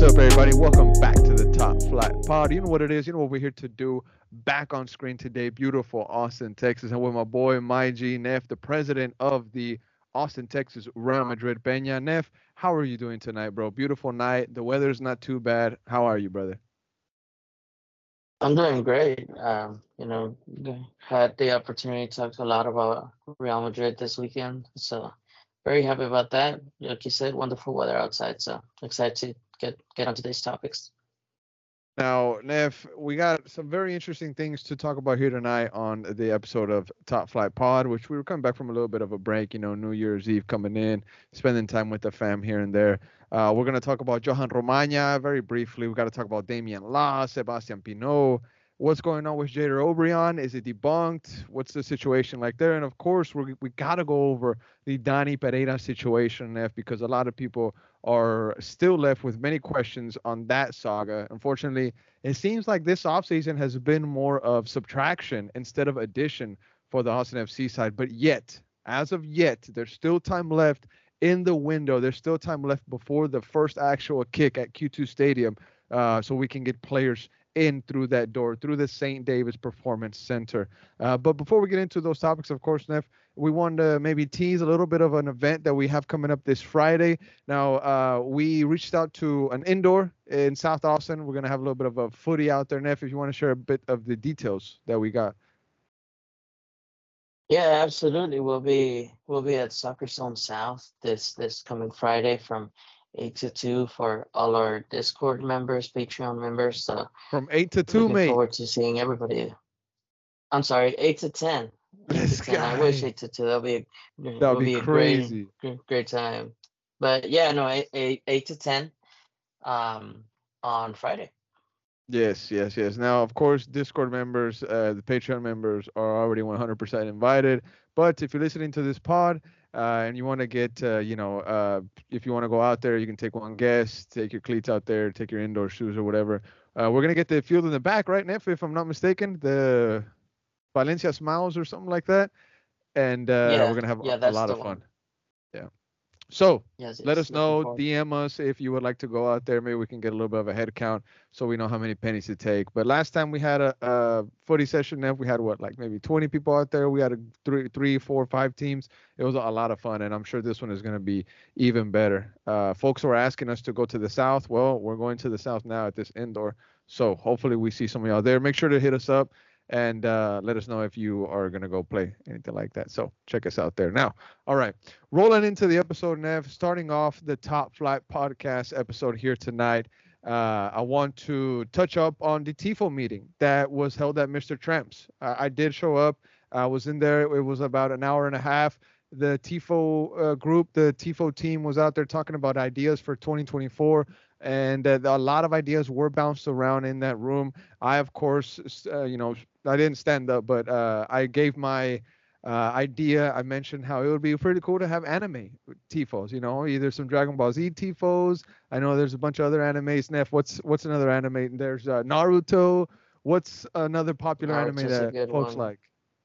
up, everybody? Welcome back to the Top Flight Pod. You know what it is. You know what we're here to do. Back on screen today, beautiful Austin, Texas, and with my boy, my G Neff, the president of the Austin, Texas Real Madrid Peña. Neff, how are you doing tonight, bro? Beautiful night. The weather's not too bad. How are you, brother? I'm doing great. Had the opportunity to talk a lot about Real Madrid this weekend, so very happy about that. Like you said, wonderful weather outside, so excited to get onto these topics. Now, Neff, we got some very interesting things to talk about here tonight on the episode of Top Flight Pod, which we were coming back from a little bit of a break, New Year's Eve coming in, spending time with the fam here and there. We're going to talk about Johan Romagna very briefly. We got to talk about Damian La, Sebastian Pinot. What's going on with Jader Obrian? Is it debunked? What's the situation like there? And of course, we got to go over the Dani Pereira situation, Neff, because a lot of people are still left with many questions on that saga. Unfortunately, it seems like this offseason has been more of subtraction instead of addition for the Austin FC side. But yet, as of yet, there's still time left in the window. There's still time left before the first actual kick at Q2 Stadium, so we can get players in through that door, through the St. David's Performance Center. But before we get into those topics, of course, Neff, we want to maybe tease a little bit of an event that we have coming up this Friday. Now, we reached out to an indoor in South Austin. We're going to have a little bit of a footy out there. Neff, if you want to share a bit of the details that we got. Yeah, absolutely. We'll be at Soccer Zone South this coming Friday from 8 to 2 for all our Discord members, Patreon members. So From 8 to 2, looking mate. forward to seeing everybody. I'm sorry, 8 to 10. Eight to This ten. I wish guy. 8 to 2. That'll be That would will be be a great crazy. great time. But yeah, no, 8 to 10 um on Friday. Yes, yes, yes. Now, of course, Discord members, the Patreon members are already 100% invited. But if you're listening to this pod and you want to get, if you want to go out there, you can take one guest, take your cleats out there, take your indoor shoes or whatever. We're going to get the field in the back, right, Neff, if I'm not mistaken, the Valencia Smiles or something like that. And we're Yeah, going to have yeah, a that's lot the of fun. one. Yeah. So Yes, let yes. us Looking know, forward. DM us if you would like to go out there. Maybe we can get a little bit of a head count so we know how many pennies to take. But last time we had a footy session, Nev, we had what, like maybe 20 people out there. We had three, four, five teams. It was a lot of fun, and I'm sure this one is going to be even better. Folks were asking us to go to the south. Well, we're going to the south now at this indoor. So hopefully we see some of y'all there. Make sure to hit us up and let us know if you are going to go play anything like that. So check us out there. Now, all right, rolling into the episode, Nev, starting off the Top Flight podcast episode here tonight. I want to touch up on the TIFO meeting that was held at Mr. Tramps. I did show up. I was in there. It was about an hour and a half. The TIFO group, the TIFO team was out there talking about ideas for 2024, and a lot of ideas were bounced around in that room. I, of course, I didn't stand up, but I gave my idea. I mentioned how it would be pretty cool to have anime tifos. Either some Dragon Ball Z tifos. I know there's a bunch of other animes. Neff, what's another anime? There's Naruto. What's another popular anime Naruto's a that good folks one. like?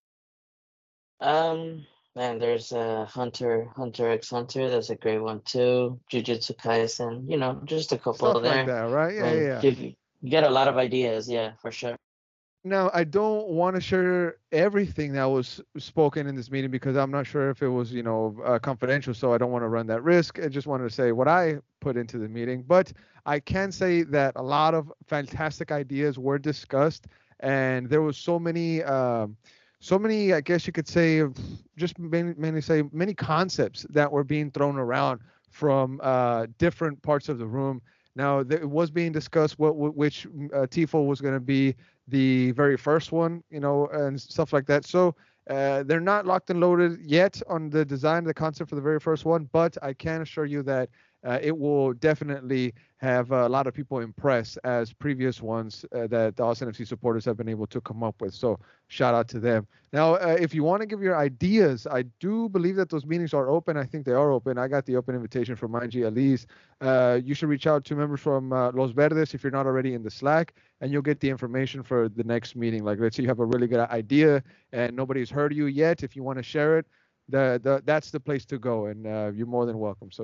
Man, there's Hunter x Hunter. That's a great one too. Jujutsu Kaisen. Just a couple Stuff like there. that, right? I Yeah, yeah, mean, yeah. you get a lot of ideas. Yeah, for sure. Now, I don't want to share everything that was spoken in this meeting because I'm not sure if it was, confidential. So I don't want to run that risk. I just wanted to say what I put into the meeting. But I can say that a lot of fantastic ideas were discussed, and there was so many, I guess you could say, just mainly say many concepts that were being thrown around from different parts of the room. Now, it was being discussed which TIFO was going to be the very first one, and stuff like that. So they're not locked and loaded yet on the design, the concept for the very first one, but I can assure you that it will definitely have a lot of people impressed as previous ones that the Austin FC supporters have been able to come up with. So shout out to them. Now, if you want to give your ideas, I do believe that those meetings are open. I think they are open. I got the open invitation from IG Elise. You should reach out to members from Los Verdes if you're not already in the Slack, and you'll get the information for the next meeting. Like, let's say you have a really good idea and nobody's heard you yet. If you want to share it, that's the place to go, and you're more than welcome. So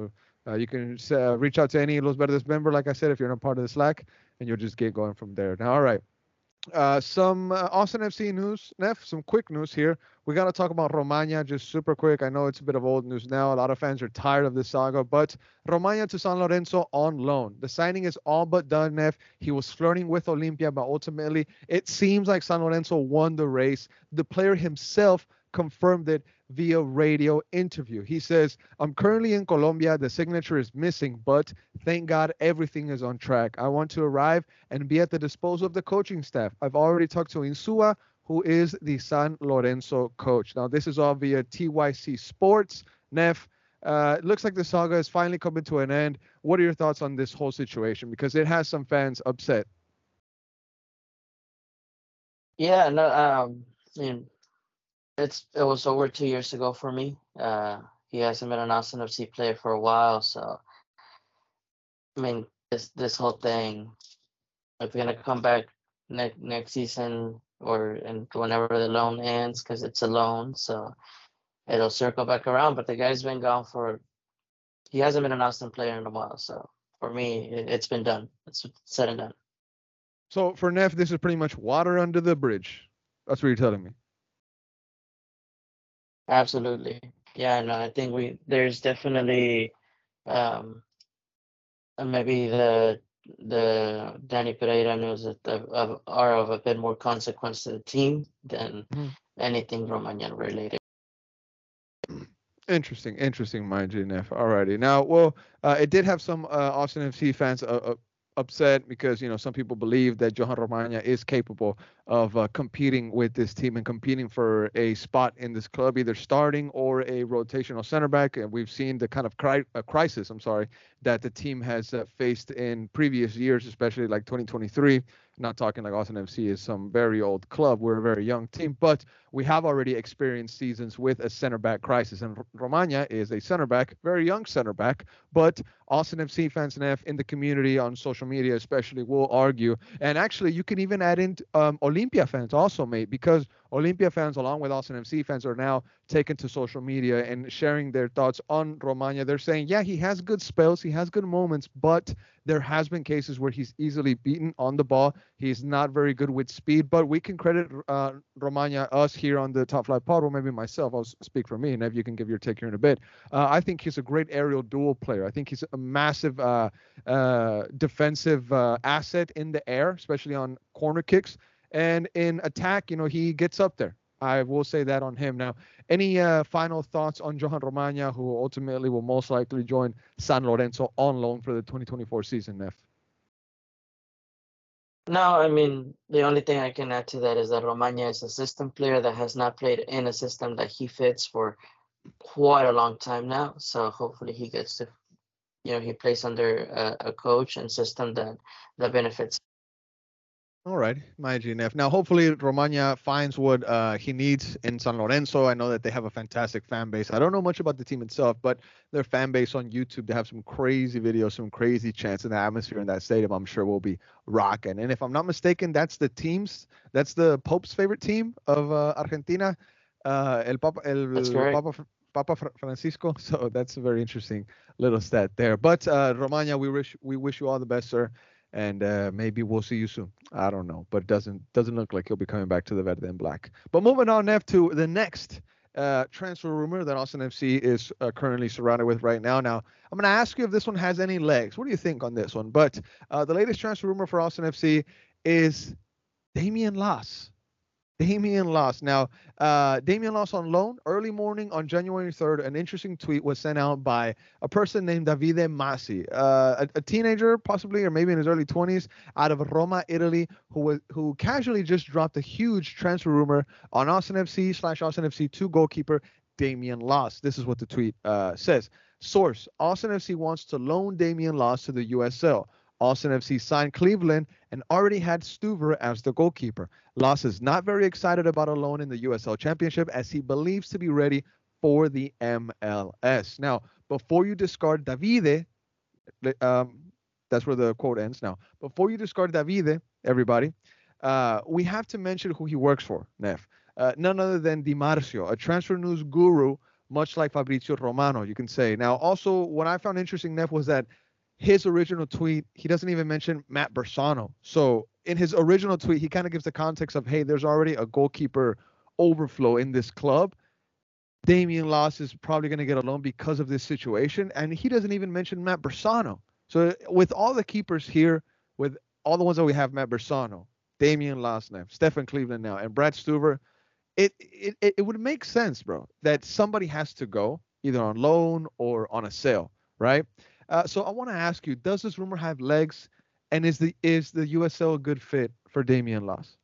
You can reach out to any Los Verdes member, like I said, if you're not part of the Slack, and you'll just get going from there. Now, all right. Some Austin FC news, Neff, some quick news here. We got to talk about Romagna just super quick. I know it's a bit of old news now. A lot of fans are tired of this saga, but Romagna to San Lorenzo on loan. The signing is all but done, Neff. He was flirting with Olimpia, but ultimately it seems like San Lorenzo won the race. The player himself confirmed it via radio interview. He says, I'm currently in Colombia. The signature is missing, but thank God everything is on track. I want to arrive and be at the disposal of the coaching staff. I've already talked to Insua, who is the San Lorenzo coach. Now, this is all via TYC Sports. Neff, it looks like the saga is finally coming to an end. What are your thoughts on this whole situation? Because it has some fans upset. Yeah, no, I mean, it was over 2 years ago for me. He hasn't been an Austin FC player for a while, so I mean, this whole thing, if we're gonna come back next season or and whenever the loan ends, because it's a loan, so it'll circle back around. But the guy's been gone for he hasn't been an Austin player in a while, so for me, it's been done. It's said and done. So for Neff, this is pretty much water under the bridge. That's what you're telling me. Absolutely, yeah. No, I think there's definitely um maybe the Danny Pereira news that are of a bit more consequence to the team than anything Romanian related. Interesting, mind you, Neff. Alrighty. Now, well, it did have some Austin FC fans upset because some people believe that Johan Romagna is capable of competing with this team and competing for a spot in this club, either starting or a rotational center back. And we've seen the kind of crisis, that the team has faced in previous years, especially like 2023. Not talking like Austin FC is some very old club. We're a very young team, but we have already experienced seasons with a center back crisis. And Romagna is a center back, very young center back, but Austin FC fans and in the community on social media especially will argue. And actually, you can even add in Olimpia fans also, mate, because Olimpia fans, along with Austin FC fans, are now taken to social media and sharing their thoughts on Romagna. They're saying, yeah, he has good spells, he has good moments, but there has been cases where he's easily beaten on the ball. He's not very good with speed, but we can credit Romagna, us here on the Top Flight Pod, or maybe myself. I'll speak for me, and if you can give your take here in a bit. I think he's a great aerial duel player. I think he's a massive defensive asset in the air, especially on corner kicks. And in attack, he gets up there. I will say that on him. Now, any final thoughts on Johan Romagna, who ultimately will most likely join San Lorenzo on loan for the 2024 season, Neff? No, I mean, the only thing I can add to that is that Romagna is a system player that has not played in a system that he fits for quite a long time now. So hopefully he gets to, he plays under a coach and system that benefits. All right, my GNF. Now, hopefully, Romagna finds what he needs in San Lorenzo. I know that they have a fantastic fan base. I don't know much about the team itself, but their fan base on YouTube, they have some crazy videos, some crazy chants, and the atmosphere in that stadium, I'm sure, will be rocking. And if I'm not mistaken, that's the Pope's favorite team of Argentina, Papa Francisco. So that's a very interesting little stat there. But Romagna, we wish you all the best, sir. And maybe we'll see you soon. I don't know, but doesn't look like he'll be coming back to the Verde and Black. But moving on, Neff, to the next transfer rumor that Austin FC is currently surrounded with right now. Now, I'm going to ask you if this one has any legs. What do you think on this one? But the latest transfer rumor for Austin FC is Damian Las. Damian Las. Now, Damian Las on loan. Early morning on January 3rd, an interesting tweet was sent out by a person named Davide Masi, a teenager possibly, or maybe in his early 20s, out of Roma, Italy, who casually just dropped a huge transfer rumor on Austin FC/Austin FC 2 goalkeeper Damian Las. This is what the tweet says. Source: Austin FC wants to loan Damian Las to the USL. Austin FC signed Cleveland and already had Stuver as the goalkeeper. Las is not very excited about a loan in the USL Championship as he believes to be ready for the MLS. Now, before you discard Davide, that's where the quote ends now. Before you discard Davide, everybody, we have to mention who he works for, Neff. None other than Di Marcio, a transfer news guru much like Fabrizio Romano, you can say. Now, also, what I found interesting, Neff, was that his original tweet, he doesn't even mention Matt Bersano. So in his original tweet, he kind of gives the context of, hey, there's already a goalkeeper overflow in this club. Damian Loss is probably going to get a loan because of this situation. And he doesn't even mention Matt Bersano. So with all the keepers here, with all the ones that we have, Matt Bersano, Damian Loss now, Stefan Cleveland now, and Brad Stuver, it would make sense, bro, that somebody has to go either on loan or on a sale, right? So I want to ask you, does this rumor have legs? And is the USL a good fit for Damian Loss?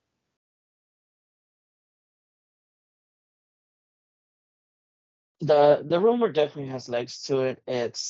The rumor definitely has legs to it.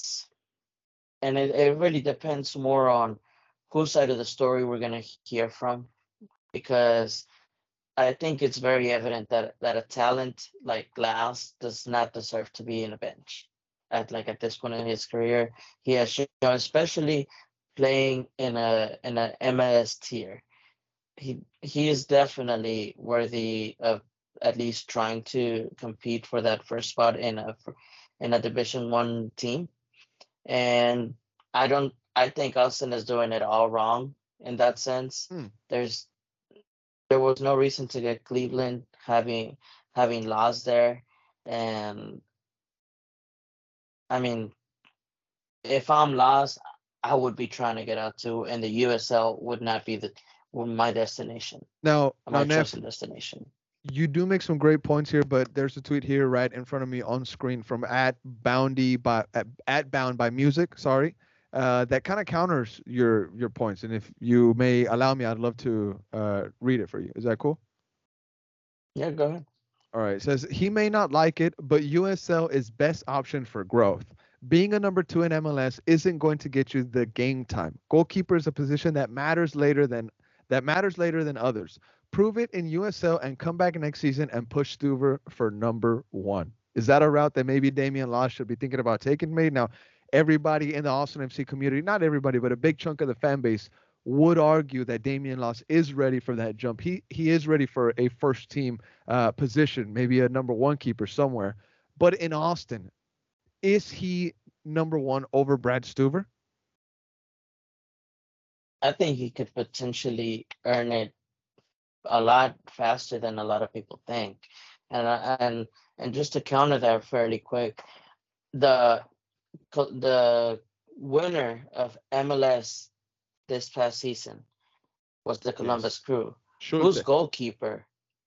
It really depends more on whose side of the story we're gonna hear from, because I think it's very evident that a talent like Glass does not deserve to be in a bench at this point in his career. He has shown, especially playing in a MLS tier, he is definitely worthy of at least trying to compete for that first spot in a Division 1 team. And I think Austin is doing it all wrong in that sense. There's there was no reason to get Cleveland having lost there. And I mean, if I'm lost, I would be trying to get out too, and the USL would not be my destination. Now, My Neff, chosen destination. you do make some great points here, but there's a tweet here right in front of me on screen from at Bound by Music. Sorry, that kind of counters your points, and if you may allow me, I'd love to read it for you. Is that cool? Yeah, go ahead. All right. It says he may not like it, but USL is best option for growth. Being a number 2 in MLS isn't going to get you the game time. Goalkeeper is a position that matters later than others. Prove it in USL and come back next season and push Stuver for number 1. Is that a route that maybe Damian Loss should be thinking about taking? Me now, everybody in the Austin FC community, not everybody, but a big chunk of the fan base would argue that Damian Loss is ready for that jump. He is ready for a first team position, maybe a number 1 keeper somewhere. But in Austin, is he number 1 over Brad Stuver? I think he could potentially earn it a lot faster than a lot of people think. And just to counter that fairly quick, the winner of MLS this past season was the Columbus Crew. Sure. Whose goalkeeper?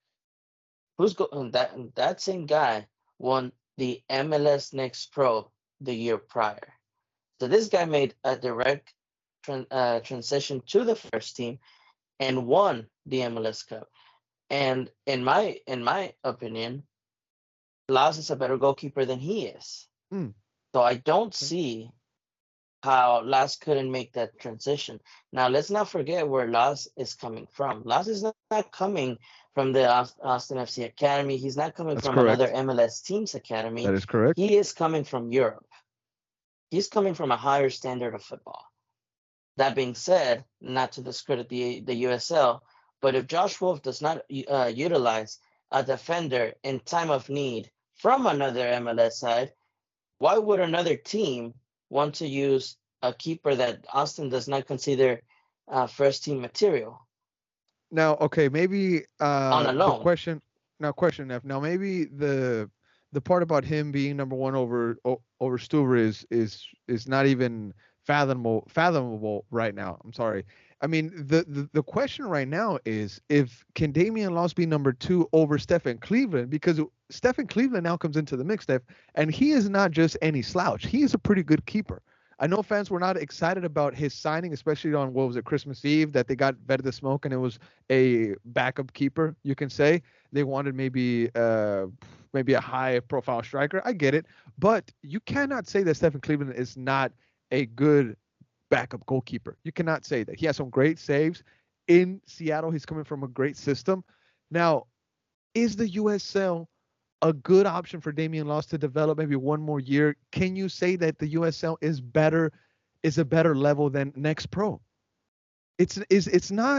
That same guy won the MLS Next Pro the year prior. So this guy made a direct transition to the first team and won the MLS Cup. And in my opinion, Laos is a better goalkeeper than he is. So I don't see how Laos couldn't make that transition. Now, let's not forget where Laos is coming from. Laos is not coming from the Austin FC Academy. He's not coming from another MLS team's academy. That is correct. He is coming from Europe. He's coming from a higher standard of football. That being said, not to discredit the USL, but if Josh Wolf does not utilize a defender in time of need from another MLS side, why would another team want to use a keeper that Austin does not consider first team material? Now, okay, maybe on a loan. Question F. Now, maybe the part about him being number 1 over Stuver is not even fathomable right now. I'm sorry. I mean, the question right now is, if can Damian Loss be number 2 over Stefan Cleveland, because Stefan Cleveland now comes into the mix, Steph, and he is not just any slouch. He is a pretty good keeper. I know fans were not excited about his signing, especially on, what was it, Christmas Eve, that they got Verde Smoke and it was a backup keeper, you can say. They wanted maybe a high profile striker. I get it. But you cannot say that Stefan Cleveland is not a good backup goalkeeper. You cannot say that. He has some great saves in Seattle. He's coming from a great system. Now, is the USL a good option for Damian Loss to develop maybe one more year? Can you say that the USL is a better level than Next Pro? It's not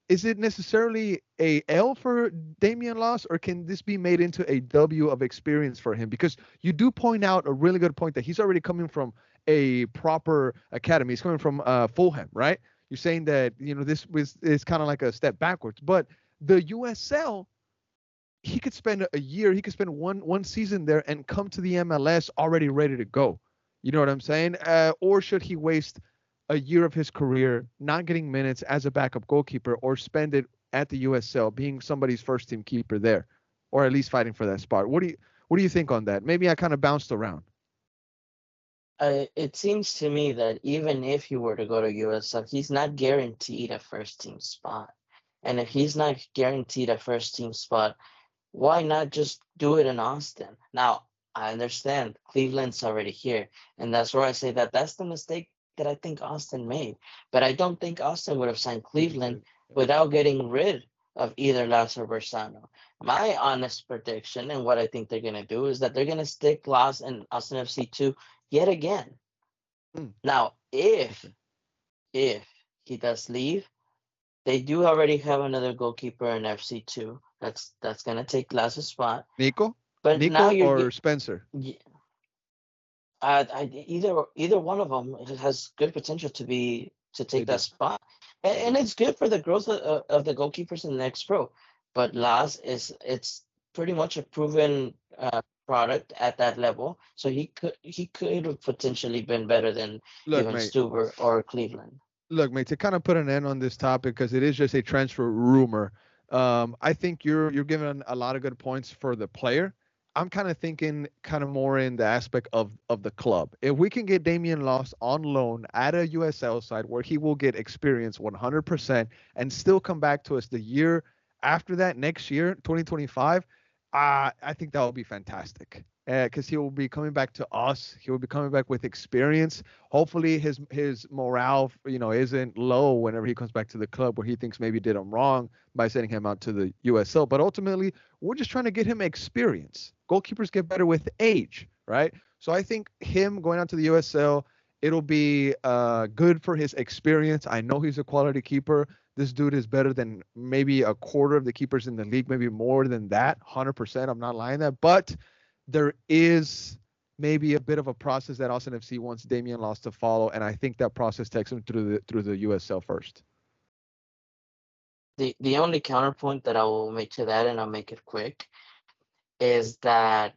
is it necessarily a L for Damian Loss, or can this be made into a W of experience for him? Because you do point out a really good point that he's already coming from a proper academy. He's coming from Fulham, right? You're saying that this was is kind of like a step backwards, but the USL, he could spend a year, he could spend one season there and come to the MLS already ready to go. You know what I'm saying? Or should he waste a year of his career not getting minutes as a backup goalkeeper, or spend it at the USL being somebody's first team keeper there, or at least fighting for that spot? What do you think on that? Maybe I kind of bounced around. It seems to me that even if he were to go to USL, he's not guaranteed a first team spot. And if he's not guaranteed a first team spot, why not just do it in Austin? Now, I understand Cleveland's already here, and that's where I say that that's the mistake that I think Austin made. But I don't think Austin would have signed Cleveland without getting rid of either Las or Bersano. My honest prediction and what I think they're going to do is that they're going to stick Las and Austin FC2 yet again. Now, if he does leave, they do already have another goalkeeper in FC2. That's gonna take Las's spot. Nico, But Nico now or Spencer? Either one of them has good potential to take that spot, and it's good for the growth of the goalkeepers in the next pro. But Las it's pretty much a proven product at that level, so he could have potentially been better than even Stuber or Cleveland. Look, mate, to kind of put an end on this topic, because it is just a transfer rumor. I think you're giving a lot of good points for the player. I'm kind of thinking kind of more in the aspect of the club. If we can get Damian Loss on loan at a USL side where he will get experience 100% and still come back to us the year after that, next year, 2025, I think that would be fantastic. Because he will be coming back to us. He will be coming back with experience. Hopefully his morale, isn't low whenever he comes back to the club where he thinks maybe did him wrong by sending him out to the USL. But ultimately, we're just trying to get him experience. Goalkeepers get better with age, right? So I think him going out to the USL, it'll be good for his experience. I know he's a quality keeper. This dude is better than maybe a quarter of the keepers in the league, maybe more than that, 100%. I'm not lying that, but there is maybe a bit of a process that Austin FC wants Damian Loss to follow, and I think that process takes him through the USL first. The only counterpoint that I will make to that, and I'll make it quick, is that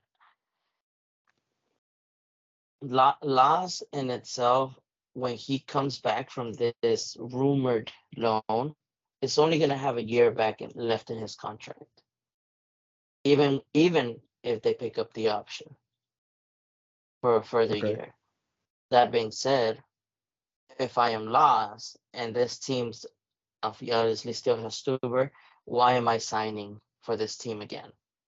Loss in itself, when he comes back from this rumored loan, it's only going to have a year left in his contract. Even if they pick up the option for a further year. That being said, if I am Loss and this team's obviously still has Stuber, why am I signing for this team again?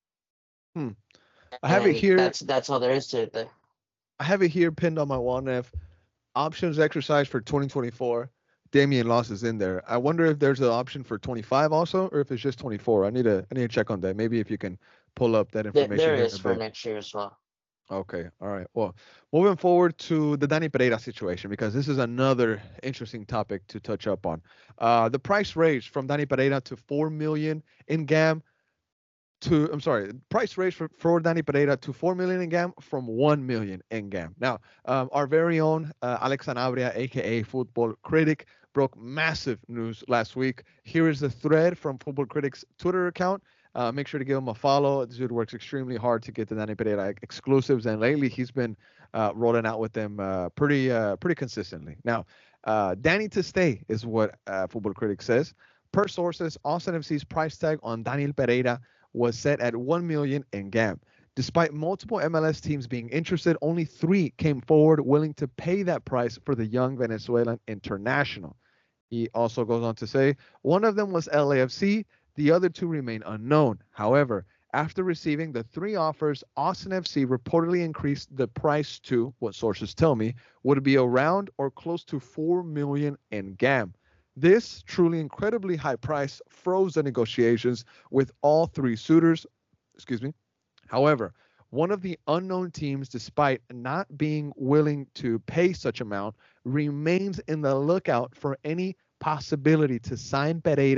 I have it here. That's all there is to it there. I have it here pinned on my wall, Nev. Options exercise for 2024. Damian Loss is in there. I wonder if there's an option for 25 also, or if it's just 24. I need to check on that. Maybe if you can pull up that information. There is for next year as well. Okay. All right. Well, moving forward to the Danny Pereira situation, because this is another interesting topic to touch up on. The price raised from Danny Pereira to $4 million in GAM price raised for Danny Pereira to $4 million in GAM from $1 million in GAM. Now, our very own Alex Sanabria, aka Football Critic, broke massive news last week. Here is the thread from Football Critic's Twitter account. Make sure to give him a follow. This dude works extremely hard to get the Danny Pereira exclusives, and lately he's been rolling out with them pretty consistently. Now, Danny to stay is what Football Critic says. Per sources, Austin FC's price tag on Daniel Pereira was set at $1 million in GAM. Despite multiple MLS teams being interested, only 3 came forward willing to pay that price for the young Venezuelan international. He also goes on to say, one of them was LAFC, the other 2 remain unknown. However, after receiving the 3 offers, Austin FC reportedly increased the price to, what sources tell me, would be around or close to $4 million in GAM. This truly incredibly high price froze the negotiations with all 3 suitors. However, one of the unknown teams, despite not being willing to pay such amount, remains in the lookout for any possibility to sign Pereira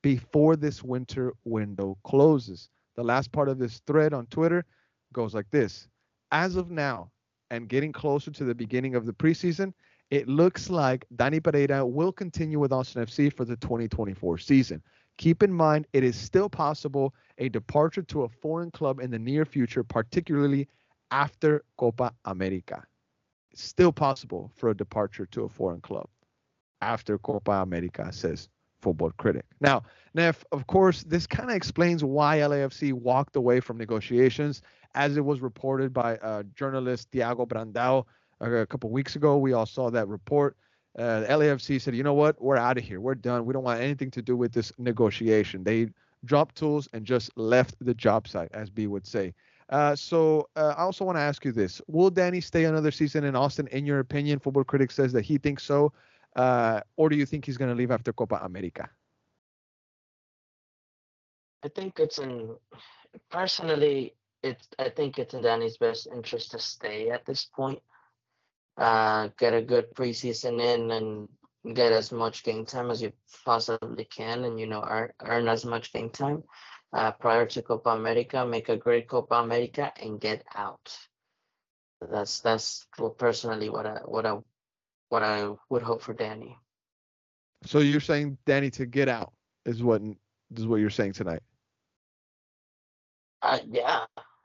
before this winter window closes. The last part of this thread on Twitter goes like this. As of now, and getting closer to the beginning of the preseason, it looks like Danny Pereira will continue with Austin FC for the 2024 season. Keep in mind, it is still possible a departure to a foreign club in the near future, particularly after Copa America. It's still possible for a departure to a foreign club after Copa America, says Football Critic. Now, Neff, of course, this kind of explains why LAFC walked away from negotiations, as it was reported by journalist Thiago Brandao a couple weeks ago. We all saw that report. LAFC said, you know what, we're out of here. We're done. We don't want anything to do with this negotiation. They dropped tools and just left the job site, as B would say. I also want to ask you this. Will Danny stay another season in Austin, in your opinion? Football Critic says that he thinks so. Or do you think he's going to leave after Copa America? I think personally, I think it's in Danny's best interest to stay at this point. Get a good preseason in and get as much game time as you possibly can, and earn as much game time prior to Copa America. Make a great Copa America and get out. That's personally what I would hope for Danny. So you're saying Danny to get out is what you're saying tonight? Yeah.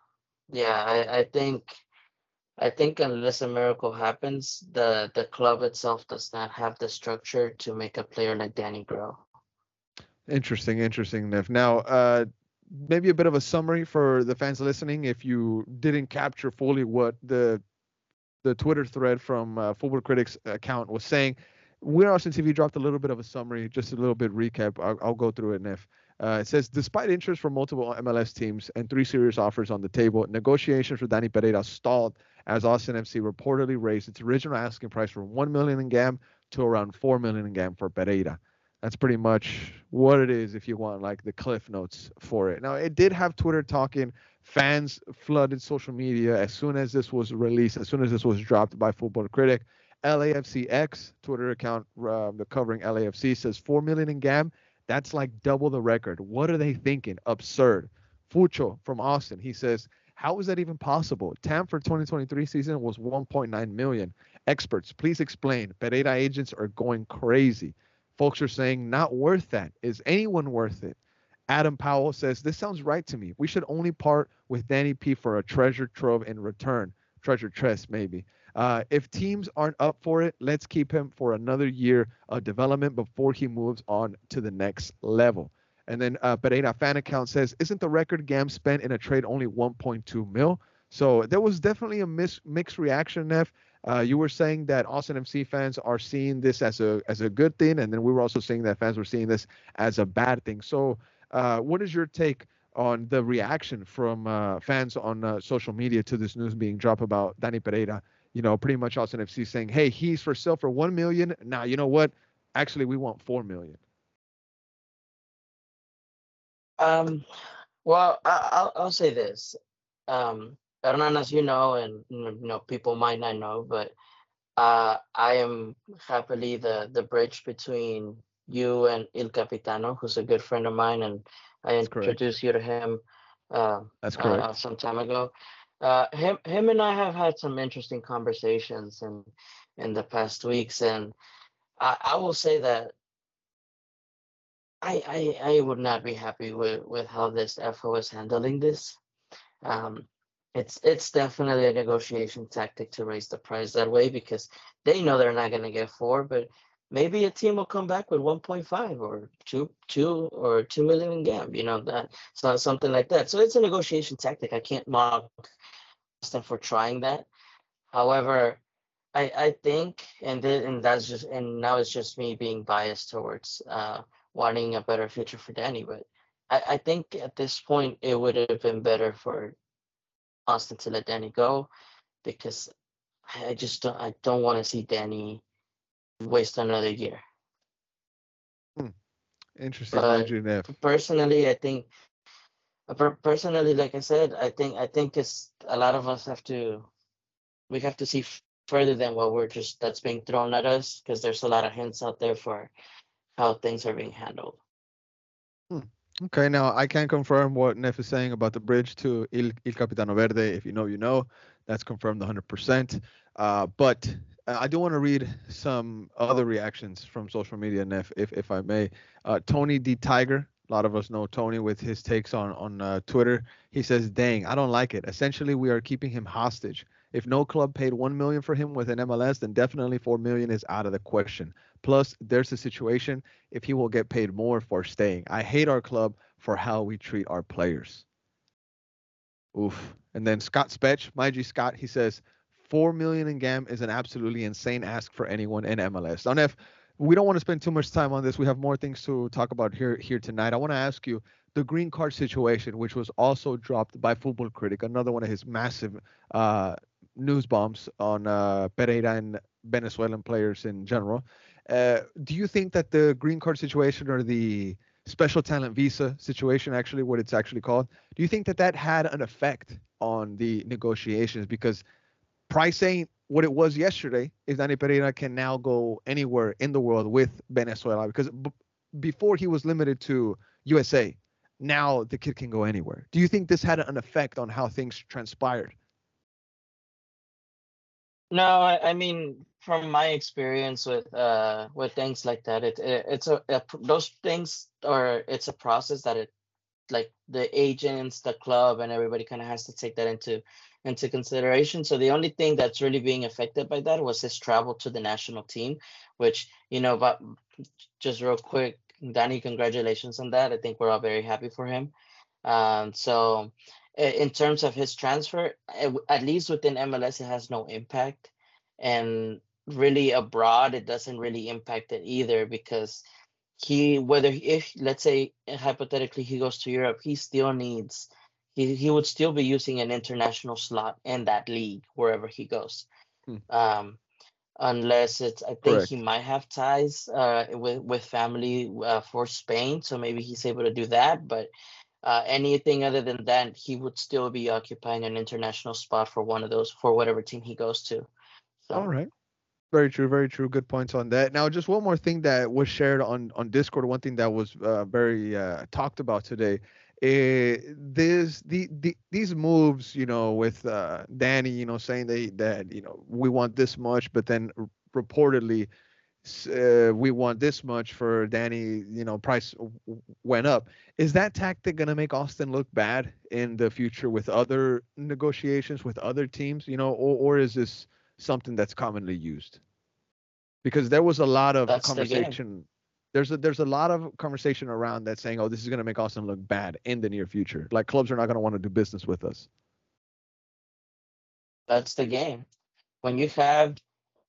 I think unless a miracle happens, the club itself does not have the structure to make a player like Danny grow. Interesting, Neff. Now, maybe a bit of a summary for the fans listening, if you didn't capture fully what the Twitter thread from Football Critics account was saying. We're Austin TV dropped a little bit of a summary, just a little bit recap. I'll go through it, Neff. It says, despite interest from multiple MLS teams and 3 serious offers on the table, negotiations for Danny Pereira stalled as Austin FC reportedly raised its original asking price from $1 million in GAM to around $4 million in GAM for Pereira. That's pretty much what it is if you want like the cliff notes for it. Now, it did have Twitter talking. Fans flooded social media as soon as this was released, as soon as this was dropped by Football Critic. LAFCX Twitter account covering LAFC says $4 million in GAM. That's like double the record. What are they thinking? Absurd. Fucho from Austin, he says, how is that even possible? TAM for 2023 season was 1.9 million. Experts, please explain. Pereira agents are going crazy. Folks are saying not worth that. Is anyone worth it? Adam Powell says, this sounds right to me. We should only part with Danny P for a treasure trove in return. Treasure chest, maybe. If teams aren't up for it, let's keep him for another year of development before he moves on to the next level. And then Pereira fan account says, isn't the record GAM spent in a trade only 1.2 mil? So there was definitely a mixed reaction, Neff. You were saying that Austin FC fans are seeing this as a good thing, and then we were also saying that fans were seeing this as a bad thing. So what is your take on the reaction from fans on social media to this news being dropped about Danny Pereira? Pretty much Austin FC saying, hey, he's for sale for 1 million. Now, you know what? Actually, we want 4 million. Well, I'll say this. Hernan, as you know, and people might not know, but I am happily the bridge between you and Il Capitano, who's a good friend of mine, and I introduced you to him That's correct. some time ago. Him and I have had some interesting conversations in the past weeks, and I will say that I would not be happy with how this FO is handling this. It's definitely a negotiation tactic to raise the price that way, because they know they're not going to get 4, but maybe a team will come back with 1.5 or 2 or 2 million in GAM, that so something like that. So it's a negotiation tactic. I can't mock them for trying that. However, I think, and now it's just me being biased towards wanting a better future for Danny, but I think at this point it would have been better for Austin to let Danny go, because I don't want to see Danny waste another year. Interesting logic, Neff. Personally, I think like I said, I think it's a lot of us have to see further than what that's being thrown at us, because there's a lot of hints out there for how things are being handled. Hmm. Okay, now I can confirm what Neff is saying about the bridge to Il Capitano Verde. If you know, you know. That's confirmed 100%. But I do want to read some other reactions from social media, Neff, if I may. Tony D. Tiger, a lot of us know Tony with his takes on Twitter. He says, "Dang, I don't like it. Essentially, we are keeping him hostage. If no club paid 1 million for him with an MLS, then definitely 4 million is out of the question. Plus, there's a situation if he will get paid more for staying. I hate our club for how we treat our players." Oof. And then Scott Spetch, my G Scott, he says 4 million in GAM is an absolutely insane ask for anyone in MLS. Now, if we don't want to spend too much time on this, we have more things to talk about here tonight. I want to ask you the green card situation, which was also dropped by Football Critic, another one of his massive uh, news bombs on Pereira and Venezuelan players in general. Do you think that the green card situation or the special talent visa situation, actually, what it's actually called, do you think that that had an effect on the negotiations? Because price ain't what it was yesterday. If Danny Pereira can now go anywhere in the world with Venezuela, because before he was limited to USA, now the kid can go anywhere. Do you think this had an effect on how things transpired? No, I mean, from my experience with things like that, it's those things, or it's a process that it, like, the agents, the club, and everybody kind of has to take that into consideration. So the only thing that's really being affected by that was his travel to the national team, which, but just real quick, Danny, congratulations on that. I think we're all very happy for him. So in terms of his transfer, at least within MLS, it has no impact, and really abroad, it doesn't really impact it either, because if, let's say, hypothetically, he goes to Europe, he still needs he would still be using an international slot in that league wherever he goes. Hmm, Um, unless it's, I think he correct. might have ties with family for Spain, so maybe he's able to do that. But anything other than that, he would still be occupying an international spot for one of those, for whatever team he goes to. All So right. Very true, very true. Good points on that. Now, just one more thing that was shared on Discord. One thing that was very talked about today. These moves, with Danny, saying that we want this much, but then reportedly we want this much for Danny. Price went up. Is that tactic going to make Austin look bad in the future with other negotiations with other teams? Or is this something that's commonly used? Because there was a lot of that's the game. conversation. There's a lot of conversation around that saying, "Oh, this is going to make Austin look bad in the near future. Like clubs are not going to want to do business with us." That's the game. When you have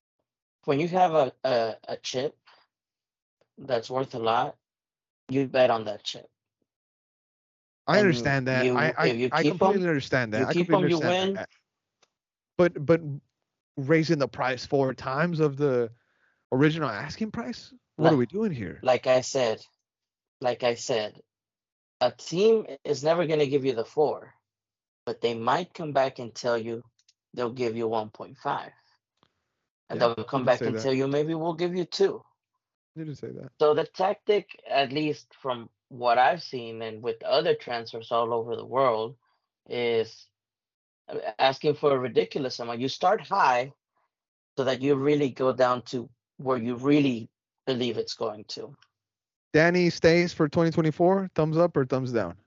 a chip that's worth a lot, you bet on that chip. I And understand that. you if you I keep them, completely understand that. you I keep completely them, you understand win. that. But raising the price 4 times of the original asking price. What are Like we doing here? like I said, like I said, a team is never going to give you the 4, but they might come back and tell you they'll give you 1.5, and Yeah, they'll you come did back say and that. tell you maybe we'll give you 2. You did say that. So the tactic, at least from what I've seen and with other transfers all over the world, is asking for a ridiculous amount. You start high so that you really go down to where you really believe it's going to. Danny stays for 2024. Thumbs up or thumbs down?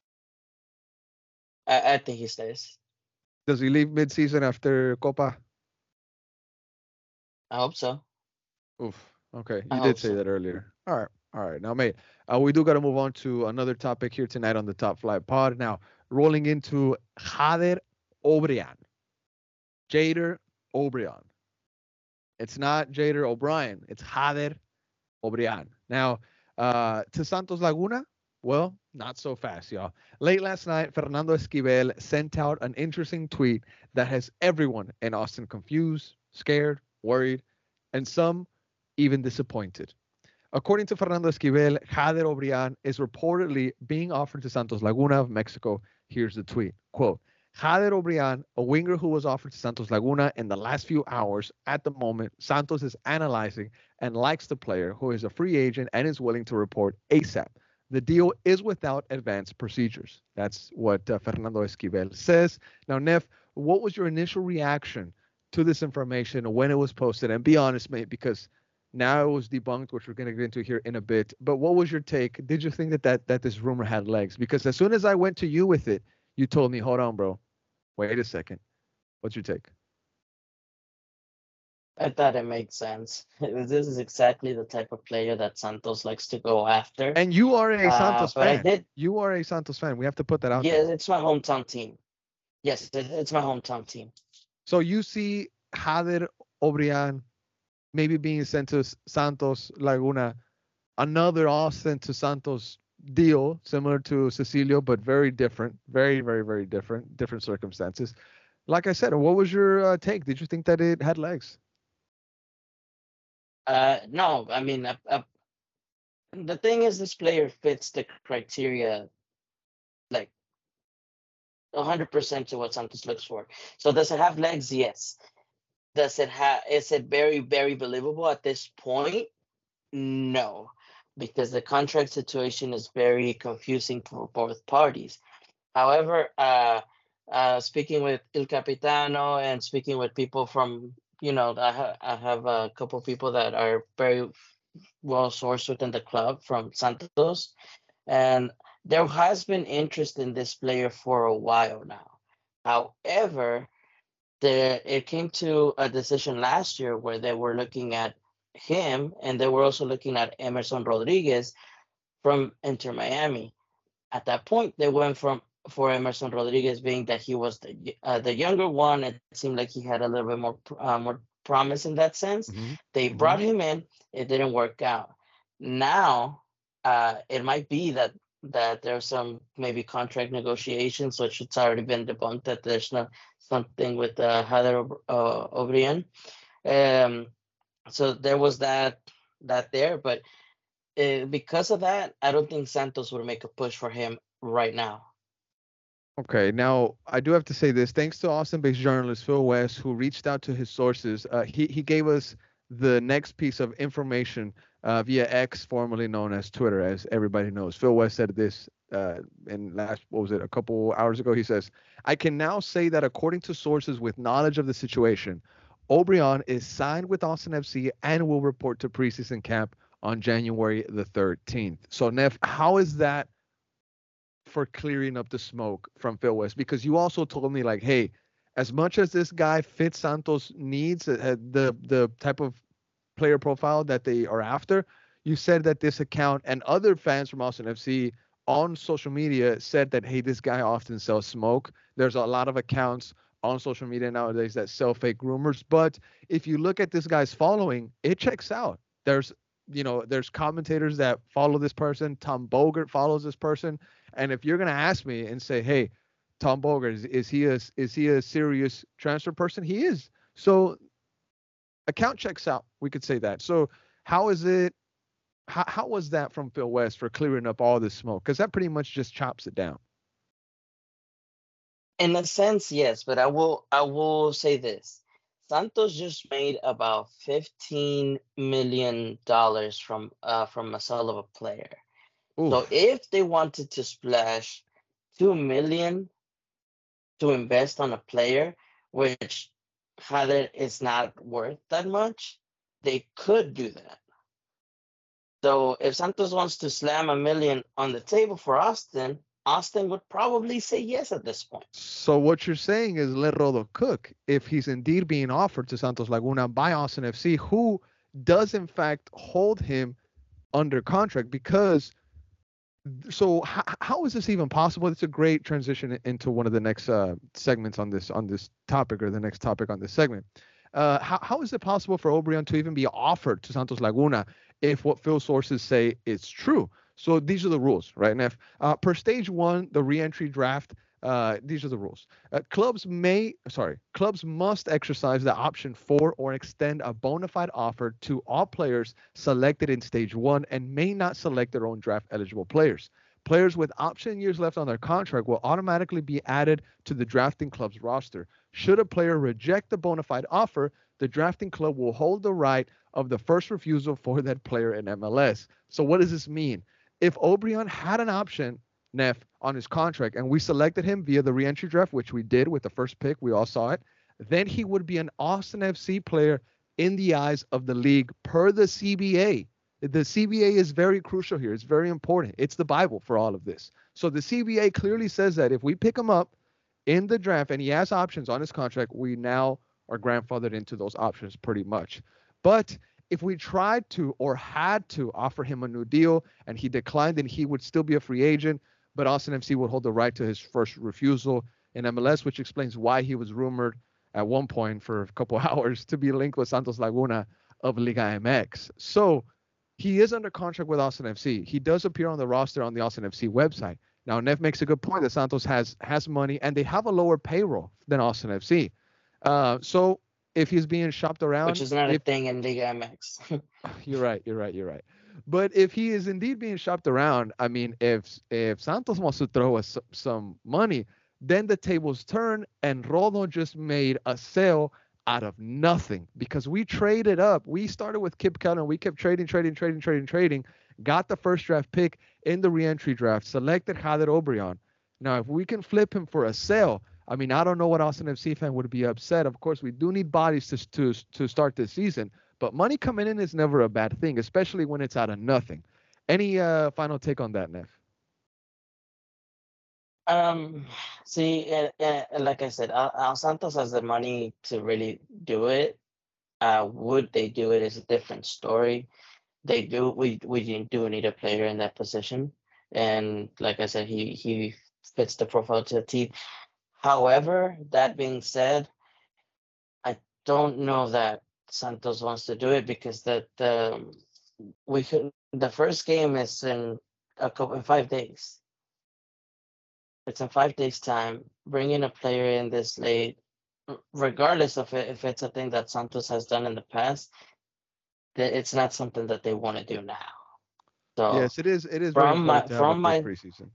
I think he stays. Does he leave mid-season after Copa? I hope so. Oof. Okay, I you did hope say so. that earlier. All right. All right. Now, mate, we do got to move on to another topic here tonight on the Top Flight Pod. Now, rolling into Jader Obrian. Jader Obrian. It's not Jader O'Brien. It's Jader Obrian. Now, to Santos Laguna, well, not so fast, y'all. Late last night, Fernando Esquivel sent out an interesting tweet that has everyone in Austin confused, scared, worried, and some even disappointed. According to Fernando Esquivel, Jader Obrian is reportedly being offered to Santos Laguna of Mexico. Here's the tweet. Quote, Jader Obrian, a winger who was offered to Santos Laguna in the last few hours. At the moment, Santos is analyzing and likes the player, who is a free agent and is willing to report ASAP. The deal is without advanced procedures. That's what Fernando Esquivel says. Now, Neff, what was your initial reaction to this information when it was posted? And be honest, mate, because now it was debunked, which we're going to get into here in a bit. But what was your take? Did you think that this rumor had legs? Because as soon as I went to you with it, you told me, hold on, bro. Wait a second. What's your take? I thought it made sense. This is exactly the type of player that Santos likes to go after. And you are a Santos But I fan. did. You are a Santos fan. We have to put that out Yeah, there. it's my hometown team. Yes, it's my hometown team. So you see Hader Obrian maybe being sent to Santos Laguna, another Austin to Santos deal, similar to Cecilio, but very different, very, very, very different circumstances. Like I said, what was your take? Did you think that it had legs? No, I mean, the thing is, this player fits the criteria like 100% to what Santos looks for. So does it have legs? Yes. Does it have? Is it very, very believable at this point? No, because the contract situation is very confusing for both parties. However, speaking with Il Capitano and speaking with people from, I have a couple of people that are very well sourced within the club from Santos, and there has been interest in this player for a while now. However, it came to a decision last year where they were looking at him and they were also looking at Emerson Rodriguez from Inter Miami. At that point, they went for Emerson Rodriguez, being that he was the younger one. It seemed like he had a little bit more promise in that sense. Mm-hmm. They brought him in. It didn't work out. Now, it might be that there's some maybe contract negotiations, which it's already been debunked that there's not something with Heather O'Brien. So there was that there, but because of that, I don't think Santos would make a push for him right now. Okay, now I do have to say this. Thanks to Austin-based journalist Phil West, who reached out to his sources. He gave us the next piece of information via X, formerly known as Twitter, as everybody knows. Phil West said this in a couple hours ago. He says, "I can now say that according to sources with knowledge of the situation, Obrian is signed with Austin FC and will report to preseason camp on January the 13th." So, Neff, how is that for clearing up the smoke from Phil West? Because you also told me, like, hey, as much as this guy fits Santos needs, the type of player profile that they are after, you said that this account and other fans from Austin FC on social media said that, hey, this guy often sells smoke. There's a lot of accounts on social media nowadays that sell fake rumors. But if you look at this guy's following, it checks out. There's commentators that follow this person. Tom Bogert follows this person. And if you're going to ask me and say, hey, Tom Bogert, is he a serious transfer person? He is. So account checks out. We could say that. So how is it? How was that from Phil West for clearing up all this smoke? Because that pretty much just chops it down. In a sense, yes, but I will say this. Santos just made about $15 million from a sale of a player. Oof. So if they wanted to splash $2 million to invest on a player, which Hader is not worth that much, they could do that. So if Santos wants to slam $1 million on the table for Austin would probably say yes at this point. So what you're saying is let Rodo cook if he's indeed being offered to Santos Laguna by Austin FC, who does in fact hold him under contract. Because so how is this even possible? It's a great transition into one of the next segments on this topic, or the next topic on this segment. How is it possible for Obrian to even be offered to Santos Laguna if what Phil sources say is true? So these are the rules, right, Neff? Per stage one, the re-entry draft, these are the rules. Clubs must exercise the option for or extend a bona fide offer to all players selected in stage one and may not select their own draft eligible players. Players with option years left on their contract will automatically be added to the drafting club's roster. Should a player reject the bona fide offer, the drafting club will hold the right of the first refusal for that player in MLS. So what does this mean? If Obrian had an option, Neff, on his contract, and we selected him via the reentry draft, which we did with the first pick, we all saw it, then he would be an Austin FC player in the eyes of the league per the CBA. The CBA is very crucial here. It's very important. It's the Bible for all of this. So the CBA clearly says that if we pick him up in the draft and he has options on his contract, we now are grandfathered into those options pretty much. But if we tried to or had to offer him a new deal and he declined, then he would still be a free agent, but Austin FC would hold the right to his first refusal in MLS, which explains why he was rumored at one point for a couple hours to be linked with Santos Laguna of Liga MX. So he is under contract with Austin FC. He does appear on the roster on the Austin FC website. Now, Neff makes a good point that Santos has money and they have a lower payroll than Austin FC. So if he's being shopped around, which is not a thing in Liga MX. You're right. But if he is indeed being shopped around, I mean, if Santos wants to throw us some money, then the tables turn and Rodo just made a sale out of nothing because we traded up. We started with Kip Keller and we kept trading, got the first draft pick in the reentry draft, selected Hader Obrian. Now, if we can flip him for a sale, I mean, I don't know what Austin FC fan would be upset. Of course, we do need bodies to start this season, but money coming in is never a bad thing, especially when it's out of nothing. Any final take on that, Neff? See, like I said, Al Santos has the money to really do it. Would they do it is a different story. They do. We do need a player in that position, and like I said, he fits the profile to the T. However, that being said, I don't know that Santos wants to do it because the first game is in 5 days. It's in 5 days' time. Bringing a player in this late, regardless of if it's a thing that Santos has done in the past, that it's not something that they want to do now. So yes, it is. It is from my preseason.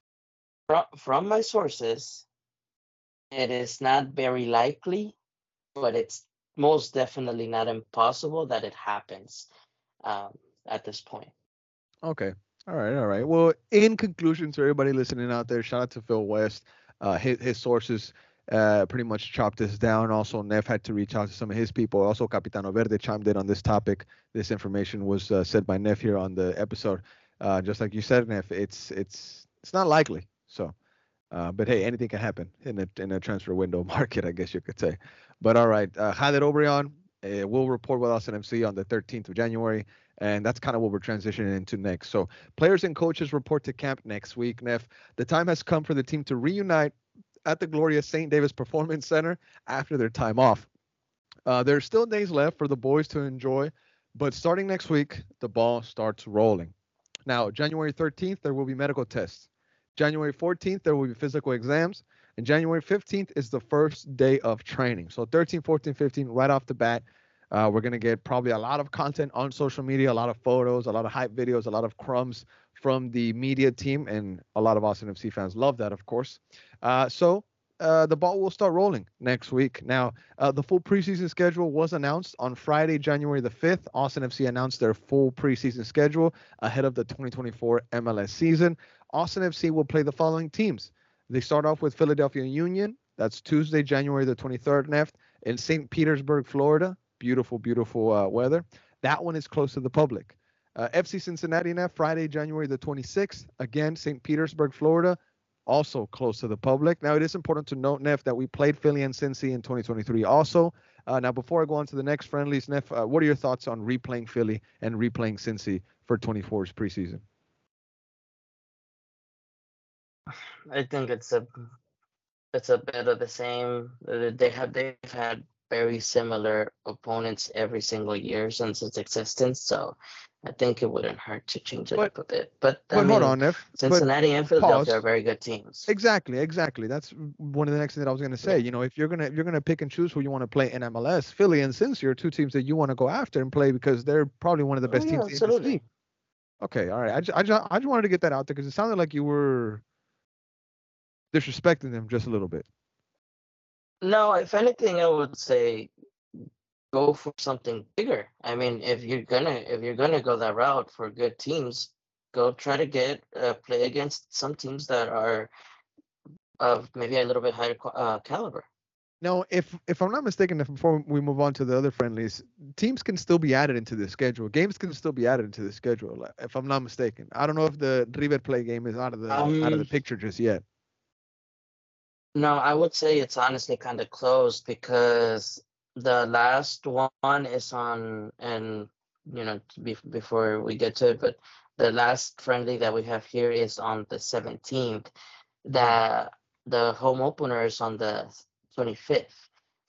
From my sources, it is not very likely, but it's most definitely not impossible that it happens at this point. Okay. All right. Well, in conclusion, to everybody listening out there, shout out to Phil West. His sources pretty much chopped this down. Also, Neff had to reach out to some of his people. Also, Capitano Verde chimed in on this topic. This information was said by Neff here on the episode. Just like you said, Neff, it's not likely. So, but hey, anything can happen in a transfer window market, I guess you could say. But all right, Hader Obrian will report with us in MC on the 13th of January. And that's kind of what we're transitioning into next. So players and coaches report to camp next week, Neff. The time has come for the team to reunite at the glorious St. Davis Performance Center after their time off. There's still days left for the boys to enjoy, but starting next week, the ball starts rolling. Now, January 13th, there will be medical tests. January 14th, there will be physical exams. And January 15th is the first day of training. So 13, 14, 15, right off the bat. We're going to get probably a lot of content on social media, a lot of photos, a lot of hype videos, a lot of crumbs from the media team, and a lot of Austin FC fans love that, of course. So the ball will start rolling next week. Now, the full preseason schedule was announced on Friday, January the 5th. Austin FC announced their full preseason schedule ahead of the 2024 MLS season. Austin FC will play the following teams. They start off with Philadelphia Union. That's Tuesday, January the 23rd, Neff, in St. Petersburg, Florida. Beautiful weather. That one is close to the public. FC Cincinnati, Neff, Friday, January the 26th. Again, St. Petersburg, Florida, also close to the public. Now, it is important to note, Neff, that we played Philly and Cincy in 2023 also. Now, before I go on to the next friendlies, Neff, what are your thoughts on replaying Philly and replaying Cincy for 24's preseason? I think it's a bit of the same. They've had very similar opponents every single year since its existence, so I think it wouldn't hurt to change it up a bit. But I mean, hold on, Neff. Cincinnati and Philadelphia are very good teams. Exactly. That's one of the next things that I was going to say. Yeah. You know, if you're gonna pick and choose who you want to play in MLS, Philly and Cincy are two teams that you want to go after and play because they're probably one of the best teams in the league. Okay, all right. I just wanted to get that out there because it sounded like you were disrespecting them just a little bit. No, if anything, I would say go for something bigger. I mean, if you're gonna go that route for good teams, go try to get play against some teams that are of maybe a little bit higher caliber. Now, if I'm not mistaken, if before we move on to the other friendlies, teams can still be added into the schedule. Games can still be added into the schedule, if I'm not mistaken. I don't know if the River Plate game is out of the Um, picture just yet. no, I would say it's honestly kind of closed because the last one is on, and before we get to it, but the last friendly that we have here is on the 17th. Mhm. The the home opener is on the 25th.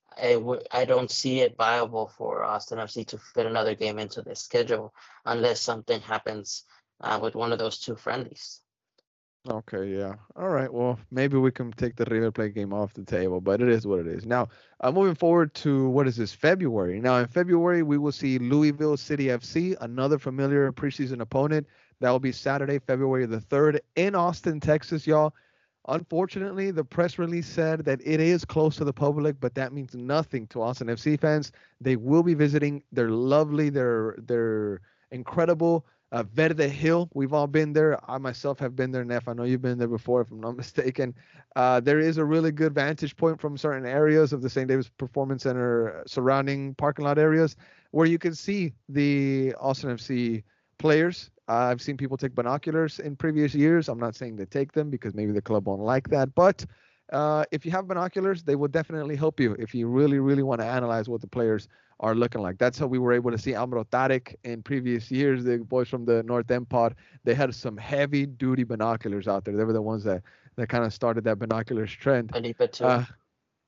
I don't see it viable for Austin FC to fit another game into the schedule unless something happens with one of those two friendlies. Okay, yeah. All right. Well, maybe we can take the River Plate game off the table, but it is what it is. Now, moving forward to what is this, February. Now, in February, we will see Louisville City FC, another familiar preseason opponent. That will be Saturday, February the 3rd in Austin, Texas, y'all. Unfortunately, the press release said that it is close to the public, but that means nothing to Austin FC fans. They will be visiting their lovely, their incredible Verde Hill. We've all been there. I myself have been there, Neff. I know you've been there before, if I'm not mistaken. There is a really good vantage point from certain areas of the St. David's Performance Center surrounding parking lot areas where you can see the Austin FC players. I've seen people take binoculars in previous years. I'm not saying to take them because maybe the club won't like that, but if you have binoculars, they will definitely help you if you really, really want to analyze what the players are looking like. That's how we were able to see Amro Tarek in previous years. The boys from the North End pod, they had some heavy duty binoculars out there. They were the ones that kind of started that binoculars trend. Felipe too. Uh,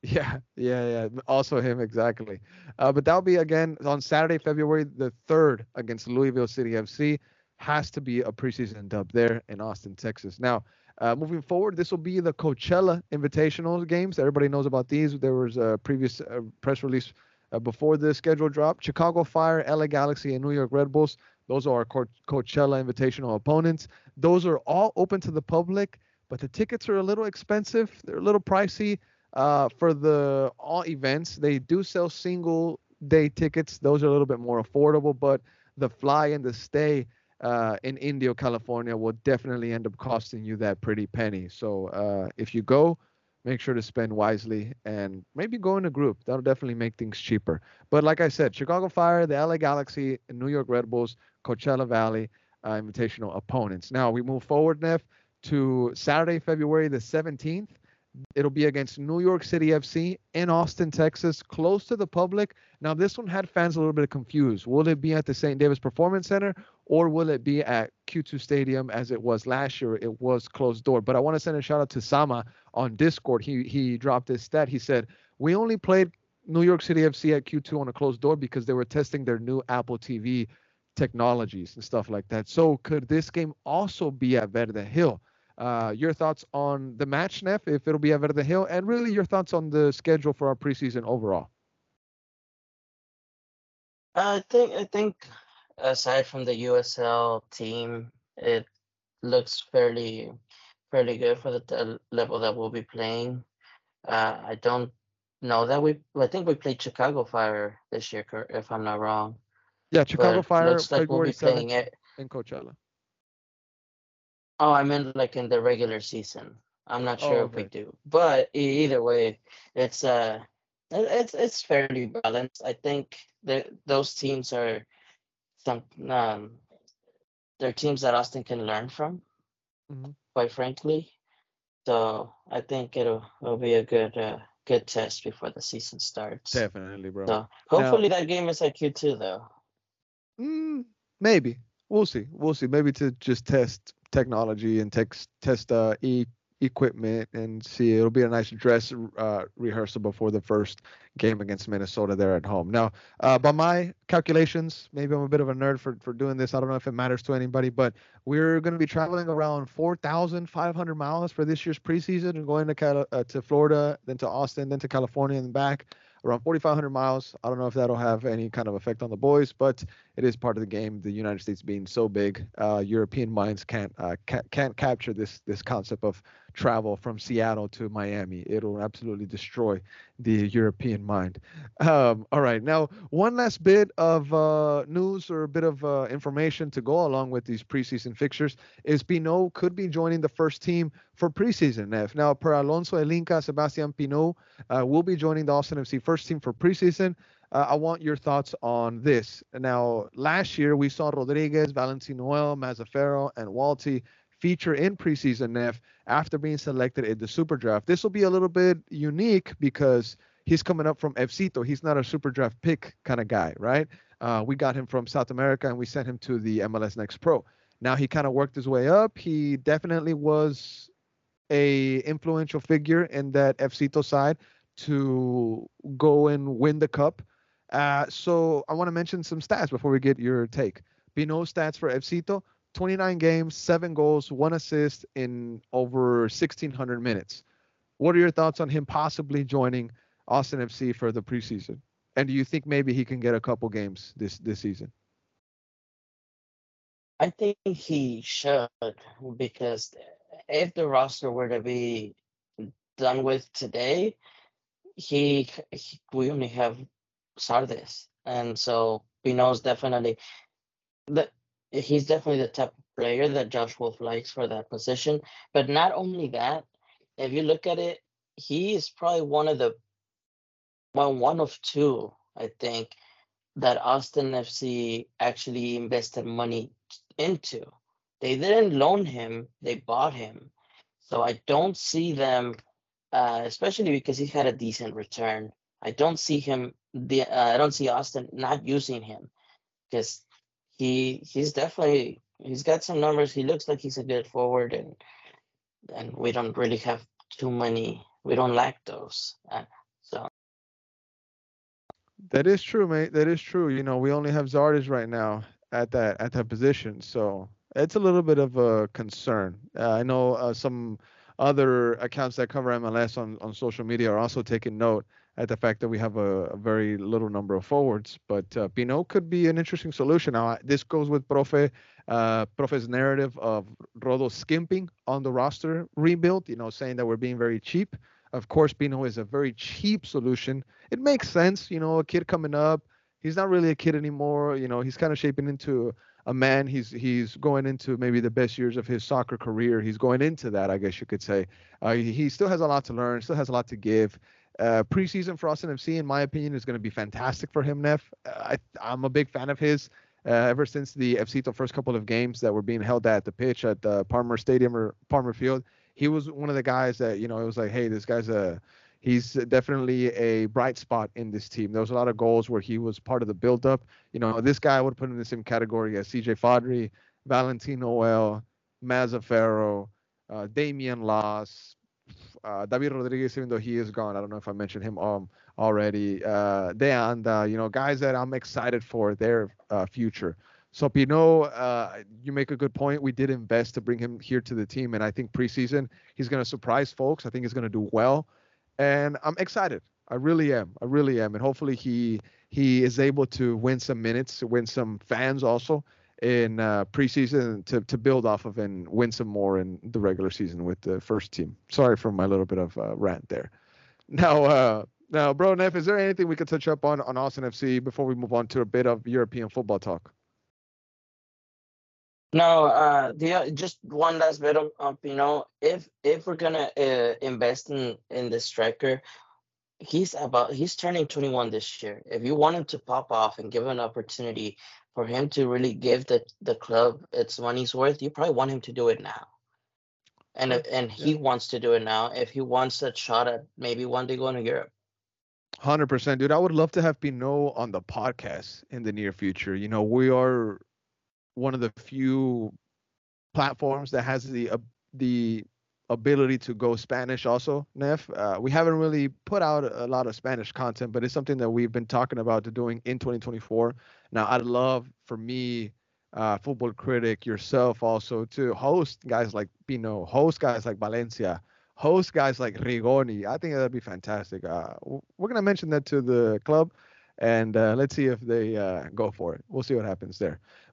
yeah. Also him exactly. But that'll be again on Saturday, February the 3rd against Louisville City FC. Has to be a preseason dub there in Austin, Texas. Now, moving forward, this will be the Coachella Invitational games. Everybody knows about these. There was a previous press release before the schedule drop. Chicago Fire, LA Galaxy, and New York Red Bulls. Those are our Coachella Invitational opponents. Those are all open to the public, but the tickets are a little expensive. They're a little pricey. For the all events, they do sell single day tickets. Those are a little bit more affordable, but the fly and the stay in Indio, California will definitely end up costing you that pretty penny. So if you go, make sure to spend wisely and maybe go in a group. That'll definitely make things cheaper. But like I said, Chicago Fire, the LA Galaxy, and New York Red Bulls, Coachella Valley invitational opponents. Now we move forward, Neff, to Saturday, February the 17th. It'll be against New York City FC in Austin, Texas, close to the public. Now, this one had fans a little bit confused. Will it be at the St. Davis Performance Center or will it be at Q2 Stadium as it was last year? It was closed door. But I want to send a shout out to Sama on Discord. He dropped this stat. He said, we only played New York City FC at Q2 on a closed door because they were testing their new Apple TV technologies and stuff like that. So could this game also be at Verde Hill? Your thoughts on the match, Neff, if it'll be at Verde Hill, and really your thoughts on the schedule for our preseason overall. I think aside from the USL team, it looks fairly good for the level that we'll be playing. I don't know that I think we played Chicago Fire this year, if I'm not wrong. Yeah, Chicago But Fire, looks like we'll February be 7th playing it. in Coachella. Oh, I meant like in the regular season. I'm not Oh, sure if we okay. do, but either way, it's it's fairly balanced. I think that those teams are some they're teams that Austin can learn from, Hmm. quite frankly. So I think it'll be a good test before the season starts. Definitely, bro. So Now, hopefully that game is at Q2 though. maybe we'll see. We'll see. Maybe to just test technology and test equipment and see. It'll be a nice dress rehearsal before the first game against Minnesota there at home. Now, by my calculations, maybe I'm a bit of a nerd for doing this. I don't know if it matters to anybody, but we're going to be traveling around 4,500 miles for this year's preseason and going to Florida, then to Austin, then to California and back. Around 4,500 miles. I don't know if that'll have any kind of effect on the boys, but it is part of the game. The United States being so big, European minds can't capture this concept of travel from Seattle to Miami. It'll absolutely destroy the European mind. All right, now one last bit of news or a bit of information to go along with these preseason fixtures is Pinot could be joining the first team for preseason. Now, per Alonso El Inca, Sebastian Pinot will be joining the Austin FC first team for preseason. I want your thoughts on this. Now, last year we saw Rodriguez, Valentin Noel, Mazzaferro, and Walty feature in preseason after being selected in the Super Draft. This will be a little bit unique because he's coming up from Fcito. He's not a Super Draft pick kind of guy, right? We got him from South America and we sent him to the MLS Next Pro. Now he kind of worked his way up. He definitely was a influential figure in that Fcito side to go and win the cup. So I want to mention some stats before we get your take. Pinot stats for Fcito: 29 games, 7 goals, 1 assist in over 1,600 minutes. What are your thoughts on him possibly joining Austin FC for the preseason? And do you think maybe he can get a couple games this season? I think he should, because if the roster were to be done with today, we only have Sardes, and so he knows definitely that he's definitely the type of player that Josh Wolf likes for that position. But not only that, if you look at it, he is probably one of two, I think, that Austin FC actually invested money into. They didn't loan him; they bought him. So I don't see them, especially because he had a decent return. I don't see him. I don't see Austin not using him, because he's got some numbers. He looks like he's a good forward, and we don't really have too many. We don't lack those. So That is true, mate. That is true. We only have Zardes right now at that position, so it's a little bit of a concern. I know some other accounts that cover MLS on social media are also taking note at the fact that we have a very little number of forwards. But Pinot could be an interesting solution. Now, this goes with Profe's narrative of Rodo skimping on the roster rebuild, saying that we're being very cheap. Of course, Pinot is a very cheap solution. It makes sense, a kid coming up. He's not really a kid anymore. He's kind of shaping into a man. He's going into maybe the best years of his soccer career. He's going into that, I guess you could say. He still has a lot to learn, still has a lot to give. Preseason for Austin FC, in my opinion, is going to be fantastic for him, Neff. I'm a big fan of his. Ever since the Fcito first couple of games that were being held at the pitch at Palmer Stadium or Palmer Field, he was one of the guys that, it was like, hey, this guy's he's definitely a bright spot in this team. There was a lot of goals where he was part of the buildup. This guy I would put in the same category as CJ Fadri, Valentin Noel, Mazzaferro, Damian Loss, David Rodriguez, even though he is gone. I don't know if I mentioned him already. De Anda, guys that I'm excited for their future. So Pinot, you make a good point. We did invest to bring him here to the team, and I think preseason he's going to surprise folks. I think he's going to do well, and I'm excited. I really am. And hopefully he is able to win some minutes, win some fans also in preseason to build off of and win some more in the regular season with the first team. Sorry for my little bit of rant there. Now, bro, Neff, is there anything we could touch up on Austin FC before we move on to a bit of European football talk? no, just one last bit of if we're gonna invest in the striker, he's turning 21 this year. If you want him to pop off and give an opportunity for him to really give the club its money's worth, you probably want him to do it now. And he wants to do it now if he wants a shot at maybe one day going to Europe. 100%, dude. I would love to have Pinot on the podcast in the near future. We are one of the few platforms that has the ability to go Spanish also, Neff. We haven't really put out a lot of Spanish content, but it's something that we've been talking about doing in 2024. Now, I'd love for me, Football Critic, yourself also, to host guys like Pinot, host guys like Valencia, host guys like Rigoni. I think that'd be fantastic. We're going to mention that to the club, and let's see if they go for it. We'll see what happens there.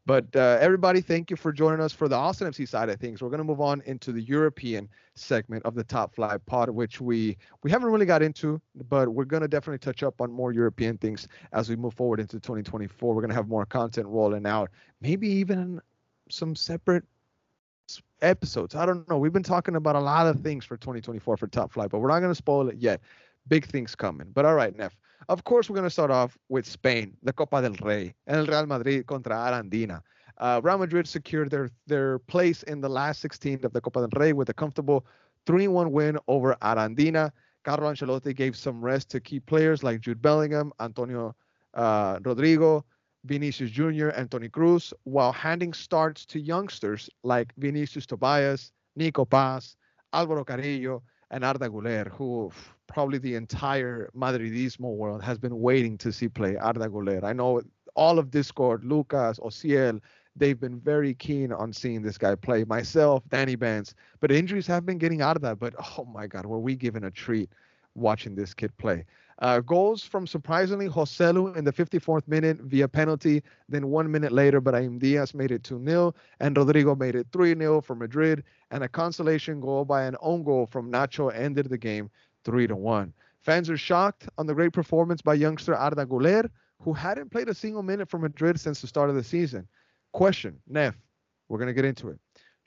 But everybody, thank you for joining us for the Austin FC side of things. We're going to move on into the European segment of the Top Flight Pod, which we haven't really got into, but we're going to definitely touch up on more European things as we move forward into 2024. We're going to have more content rolling out, maybe even some separate episodes. I don't know. We've been talking about a lot of things for 2024 for Top Flight, but we're not going to spoil it yet. Big things coming. But all right, Neff. Of course, we're going to start off with Spain, the Copa del Rey, and el Real Madrid contra Arandina. Real Madrid secured their place in the last 16 of the Copa del Rey with a comfortable 3-1 win over Arandina. Carlo Ancelotti gave some rest to key players like Jude Bellingham, Antonio Rodrigo, Vinicius Jr., and Toni Kroos, while handing starts to youngsters like Vinicius Tobias, Nico Paz, Alvaro Carrillo, and Arda Güler, who probably the entire Madridismo world has been waiting to see play. Arda Güler. I know all of Discord, Lucas, Ociel, they've been very keen on seeing this guy play. Myself, Danny Benz. But injuries have been getting Arda. But oh my God, were we given a treat watching this kid play? Goals from surprisingly Joselu in the 54th minute via penalty. Then 1 minute later, Brahim Diaz made it 2-0, and Rodrigo made it 3-0 for Madrid. And a consolation goal by an own goal from Nacho ended the game 3-1. Fans are shocked on the great performance by youngster Arda Güler, who hadn't played a single minute for Madrid since the start of the season. Question, Neff, we're going to get into it.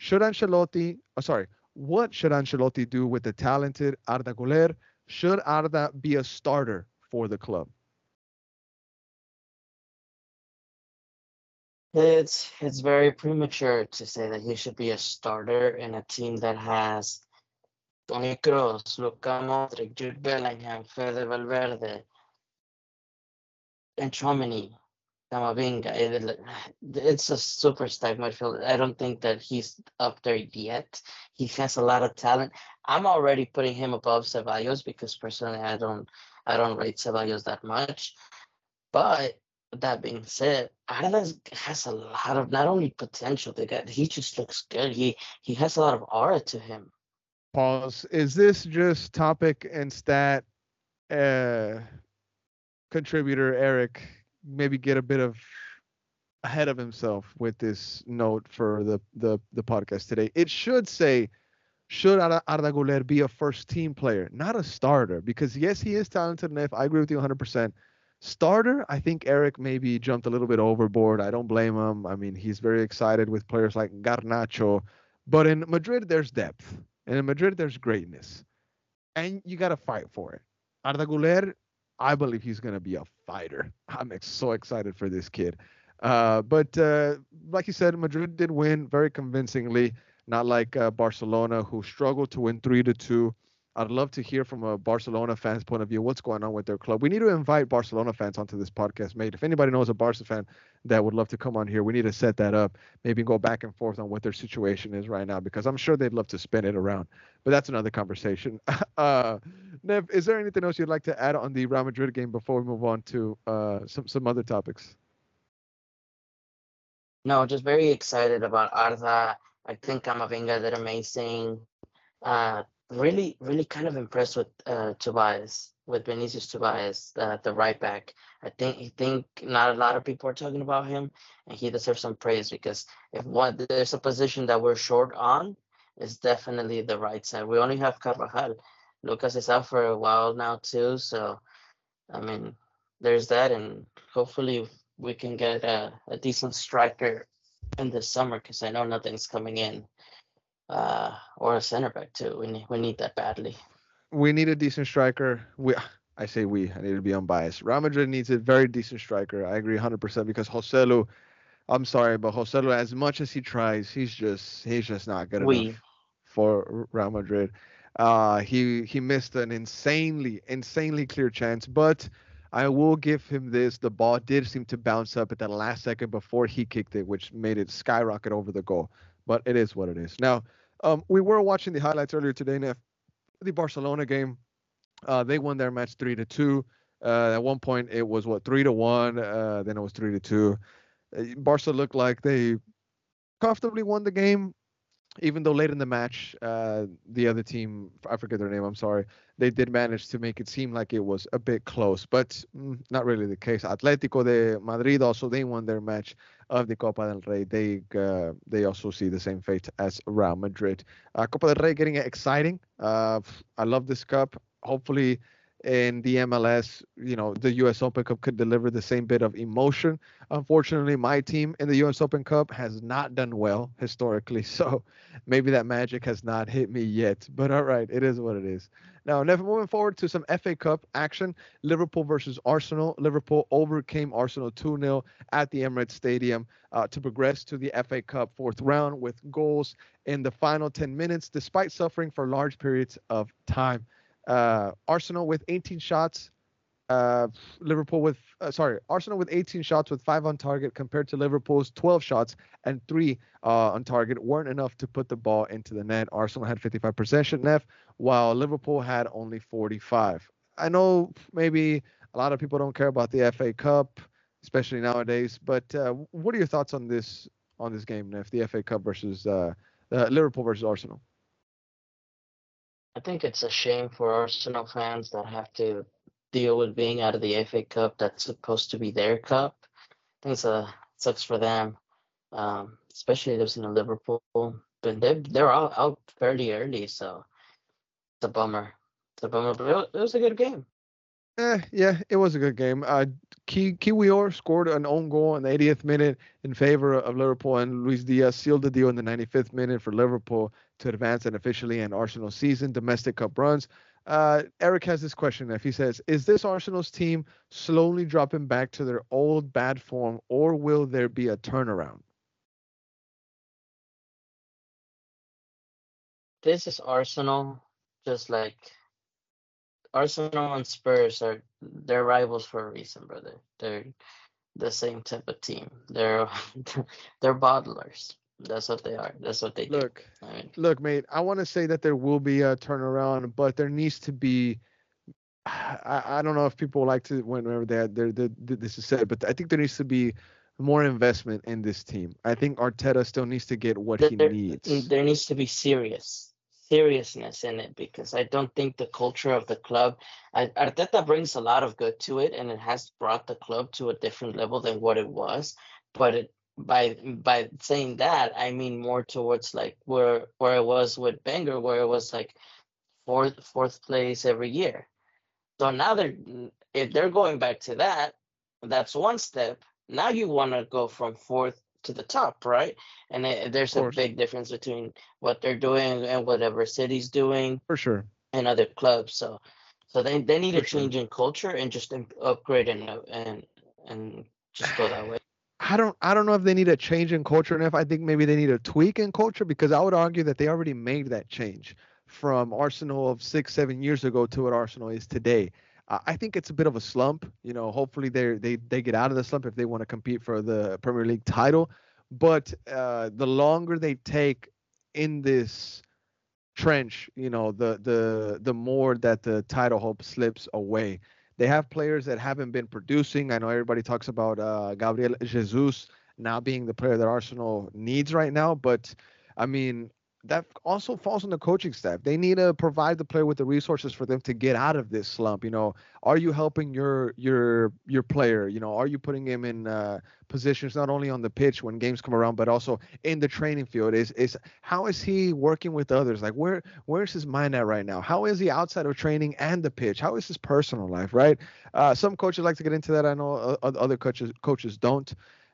What should Ancelotti do with the talented Arda Güler? Should Arda be a starter for the club? It's very premature to say that he should be a starter in a team that has Toni Kroos, Luka Modric, Jude Bellingham, Fede Valverde, and Tchouaméni, Camavinga. It's a super stacked midfield. I don't think that he's up there yet. He has a lot of talent. I'm already putting him above Ceballos because personally I don't rate Ceballos that much. But that being said, Arda has a lot of not only potential, he just looks good. He has a lot of aura to him. Pause. Is this just topic and stat contributor Eric maybe get a bit of ahead of himself with this note for the podcast today? It should say, should Arda Güler be a first team player, not a starter? Because yes, he is talented enough. I agree with you 100%. Starter, I think Eric maybe jumped a little bit overboard. I don't blame him. I mean, he's very excited with players like Garnacho. But in Madrid, there's depth. And in Madrid, there's greatness. And you got to fight for it. Arda Güler, I believe he's going to be a fighter. I'm so excited for this kid. But like you said, Madrid did win very convincingly, not like Barcelona, who struggled to win 3-2. I'd love to hear from a Barcelona fan's point of view what's going on with their club. We need to invite Barcelona fans onto this podcast, mate. If anybody knows a Barca fan that would love to come on here, we need to set that up, maybe go back and forth on what their situation is right now, because I'm sure they'd love to spin it around. But that's another conversation. Nev, is there anything else you'd like to add on the Real Madrid game before we move on to some other topics? No, just very excited about Arda. I think Camavinga did amazing. Really, really kind of impressed with Tobias, with Vinicius Tobias, the right back. I think not a lot of people are talking about him, and he deserves some praise because if there's a position that we're short on, it's definitely the right side. We only have Carvajal. Lucas is out for a while now too, so I mean, there's that, and hopefully we can get a decent striker in the summer because I know nothing's coming in. Or a center back too. We need that badly. We need a decent striker. I say we. I need to be unbiased. Real Madrid needs a very decent striker. I agree 100% because Joselu. I'm sorry, but Joselu, as much as he tries, he's just not good enough for Real Madrid. He missed an insanely clear chance, but I will give him this. The ball did seem to bounce up at the last second before he kicked it, which made it skyrocket over the goal. But it is what it is. Now, we were watching the highlights earlier today, Neff. The Barcelona game. They won their match 3-2. At one point, it was 3-1. Then it was 3-2. Barca looked like they comfortably won the game. even though late in the match, the other team, I forget their name, I'm sorry, they did manage to make it seem like it was a bit close, but not really the case. Atletico de Madrid also, they won their match of the Copa del Rey. They also see the same fate as Real Madrid. Copa del Rey getting exciting. I love this cup. Hopefully, in the MLS, the U.S. Open Cup could deliver the same bit of emotion. Unfortunately, my team in the U.S. Open Cup has not done well historically, so maybe that magic has not hit me yet. But all right, it is what it is. Now, never moving forward to some FA Cup action. Liverpool versus Arsenal. Liverpool overcame Arsenal 2-0 at the Emirates Stadium to progress to the FA Cup fourth round with goals in the final 10 minutes, despite suffering for large periods of time. Arsenal with 18 shots, Arsenal with 18 shots with 5 on target compared to Liverpool's 12 shots and 3 on target weren't enough to put the ball into the net. Arsenal had 55 possession, while Liverpool had only 45. I know maybe a lot of people don't care about the FA Cup, especially nowadays, but what are your thoughts on this game, Neff? The FA Cup versus Liverpool versus Arsenal. I think it's a shame for Arsenal fans that have to deal with being out of the FA Cup that's supposed to be their cup. I think sucks for them, especially losing to Liverpool. But they're all out fairly early, so it's a bummer. It's a bummer, but it was a good game. Yeah, it was a good game. Kiwior scored an own goal in the 80th minute in favor of Liverpool, and Luis Diaz sealed the deal in the 95th minute for Liverpool to advance and officially end Arsenal's season domestic cup runs. Eric has this question. If he says, "Is this Arsenal's team slowly dropping back to their old bad form, or will there be a turnaround?" This is Arsenal, just like Arsenal and Spurs they're rivals for a reason, brother. They're the same type of team. They're bottlers. That's what they are. That's what they do. Look, I mean, look, mate. I want to say that there will be a turnaround, but there needs to be. I don't know if people like to whenever this is said, but I think there needs to be more investment in this team. I think Arteta still needs to get what he needs. there needs to be seriousness in it, because I don't think the culture of the club. Arteta brings a lot of good to it, and it has brought the club to a different level than what it was. But by saying that, I mean more towards like where it was with Wenger, where it was like fourth place every year. So now if they're going back to that, that's one step. Now you want to go from fourth to the top, right? And there's a big difference between what they're doing and whatever City's doing, for sure, and other clubs. So they need a change in culture and just upgrade and just go that way. I don't know if they need a change in culture, and if I think maybe they need a tweak in culture, because I would argue that they already made that change from Arsenal of 6-7 years ago to what Arsenal is today. I think it's a bit of a slump. Hopefully they get out of the slump if they want to compete for the Premier League title. But the longer they take in this trench, the more that the title hope slips away. They have players that haven't been producing. I know everybody talks about Gabriel Jesus now being the player that Arsenal needs right now, but I mean, that also falls on the coaching staff. They need to provide the player with the resources for them to get out of this slump. Are you helping your player? Are you putting him in positions not only on the pitch when games come around, but also in the training field? Is how is he working with others? Like where's his mind at right now? How is he outside of training and the pitch? How is his personal life, right? Some coaches like to get into that. I know other coaches don't.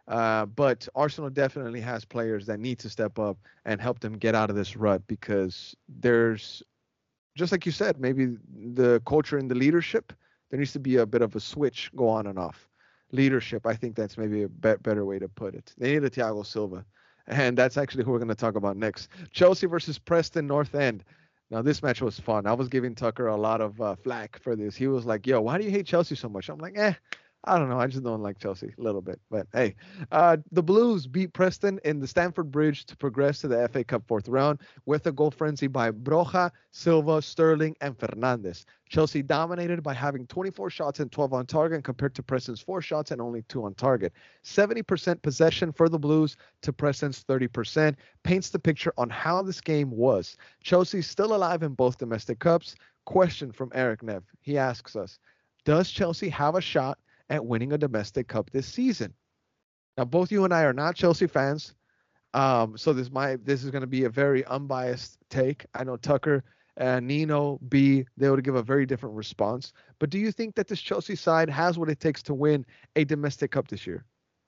But Arsenal definitely has players that need to step up and help them get out of this rut, because there's, just like you said, maybe the culture and the leadership, there needs to be a bit of a switch go on and off. Leadership, I think that's maybe a better way to put it. They need a Thiago Silva, and that's actually who we're going to talk about next. Chelsea versus Preston North End. Now, this match was fun. I was giving Tucker a lot of flack for this. He was like, yo, why do you hate Chelsea so much? I'm like, I don't know. I just don't like Chelsea a little bit. But hey, the Blues beat Preston in the Stamford Bridge to progress to the FA Cup fourth round with a goal frenzy by Broja, Silva, Sterling, and Fernandes. Chelsea dominated by having 24 shots and 12 on target compared to Preston's 4 shots and only 2 on target. 70% possession for the Blues to Preston's 30% paints the picture on how this game was. Chelsea's still alive in both domestic cups. Question from Eric Neff. He asks us, does Chelsea have a shot at winning a domestic cup this season? Now, both you and I are not Chelsea fans, so this is going to be a very unbiased take. I know Tucker and Nino B, they would give a very different response. But do you think that this Chelsea side has what it takes to win a domestic cup this year?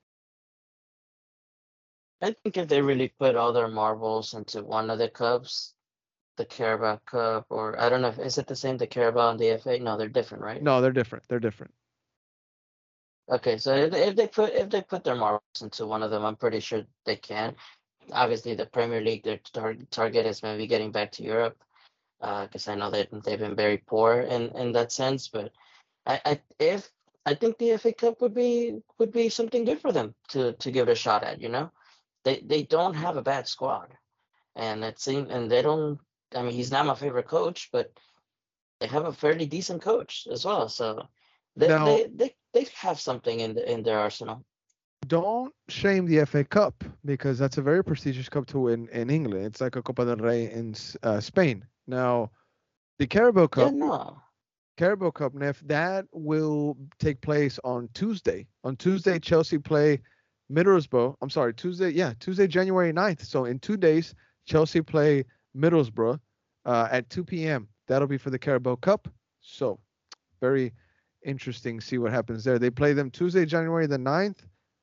I think if they really put all their marbles into one of the cups, the Carabao Cup, or I don't know, is it the same, the Carabao and the FA? No, they're different, right? No, they're different. They're different. Okay, so if they put their marbles into one of them, I'm pretty sure they can. Obviously, the Premier League, their target is maybe getting back to Europe, because I know that they've been very poor in that sense. But I think the FA Cup would be something good for them to give it a shot at. They don't have a bad squad, and they don't. I mean, he's not my favorite coach, but they have a fairly decent coach as well. So they Now, they they, they have something in their arsenal. don't shame the FA Cup because that's a very prestigious cup to win in England. It's like a Copa del Rey in Spain. Now, the Yeah, no. Carabao Cup, Neff, that will take place on Tuesday. On Tuesday, Chelsea play Middlesbrough. I'm sorry, Tuesday. Yeah, Tuesday, January 9th. So in 2 days, Chelsea play Middlesbrough at 2 p.m. That'll be for the Carabao Cup. So very interesting. See what happens there. They play them Tuesday, January the 9th.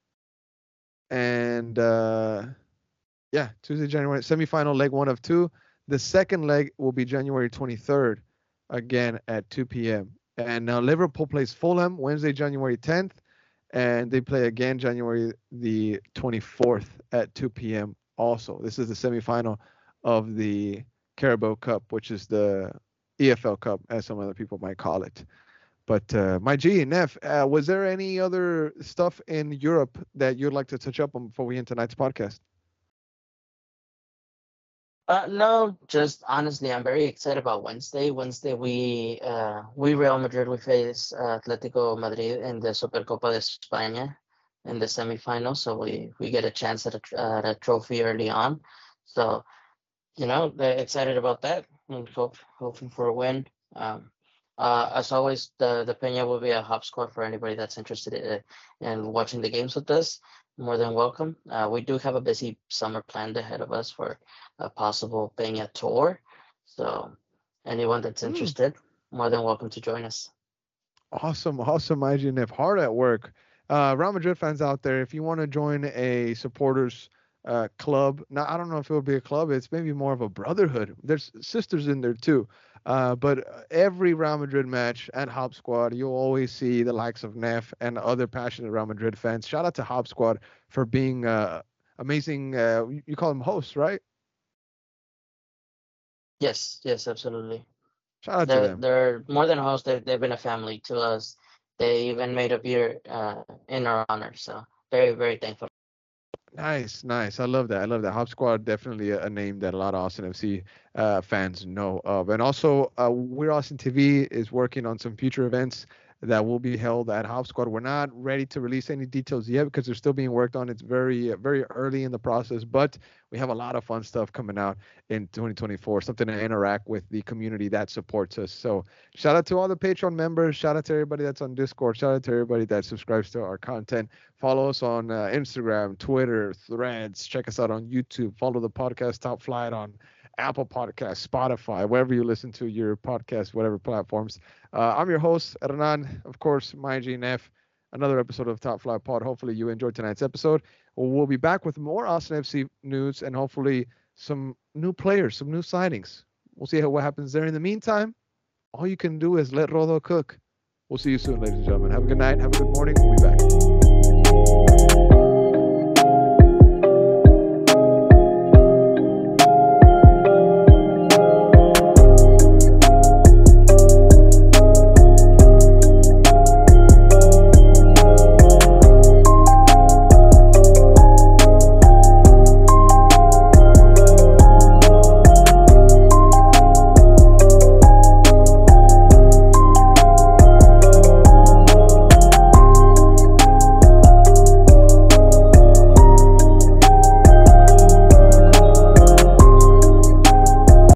And yeah, Tuesday, January, semifinal leg 1 of 2. The second leg will be January 23rd, again at 2 p.m. And now Liverpool plays Fulham Wednesday, January 10th, and they play again January the 24th at 2 p.m. also. This is the semifinal of the Carabao Cup, which is the EFL Cup, as some other people might call it. But my G, Neff, was there any other stuff in Europe that you'd like to touch up on before we end tonight's podcast? No, just honestly, I'm very excited about Wednesday. Wednesday, we Real Madrid, we face Atletico Madrid in the Supercopa de España in the semifinal, so we get a chance at a trophy early on. So they're excited about that and hoping for a win. As always, the Peña will be a hop squad for anybody that's interested in watching the games with us. More than welcome. We do have a busy summer planned ahead of us for a possible Peña tour. So anyone that's interested, more than welcome to join us. Awesome, IG Neff. Hard at work. Real Madrid fans out there, if you want to join a supporters club, now I don't know if it would be a club, it's maybe more of a brotherhood. There's sisters in there too. But every Real Madrid match at Hop Squad, you'll always see the likes of Neff and other passionate Real Madrid fans. Shout out to Hop Squad for being amazing. You call them hosts, right? Yes, absolutely. Shout out to them. They're more than a host. They've been a family to us. They even made a beer in our honor. So very, very thankful. Nice. I love that. Hop Squad, definitely a name that a lot of Austin FC fans know of. And also, We're Austin TV is working on some future events that will be held at Hop Squad. We're not ready to release any details yet because they're still being worked on. It's very, very early in the process, but we have a lot of fun stuff coming out in 2024, something to interact with the community that supports us. So shout out to all the Patreon members. Shout out to everybody that's on Discord. Shout out to everybody that subscribes to our content. Follow us on Instagram, Twitter, Threads. Check us out on YouTube. Follow the podcast Top Flight on Apple Podcasts, Spotify, wherever you listen to your podcast, whatever platforms. I'm your host, Hernan, of course, my GNF, another episode of Top Flight Pod. Hopefully you enjoyed tonight's episode. We'll be back with more Austin FC news and hopefully some new players, some new signings. We'll see what happens there. In the meantime, all you can do is let Rodo cook. We'll see you soon, ladies and gentlemen. Have a good night. Have a good morning. We'll be back.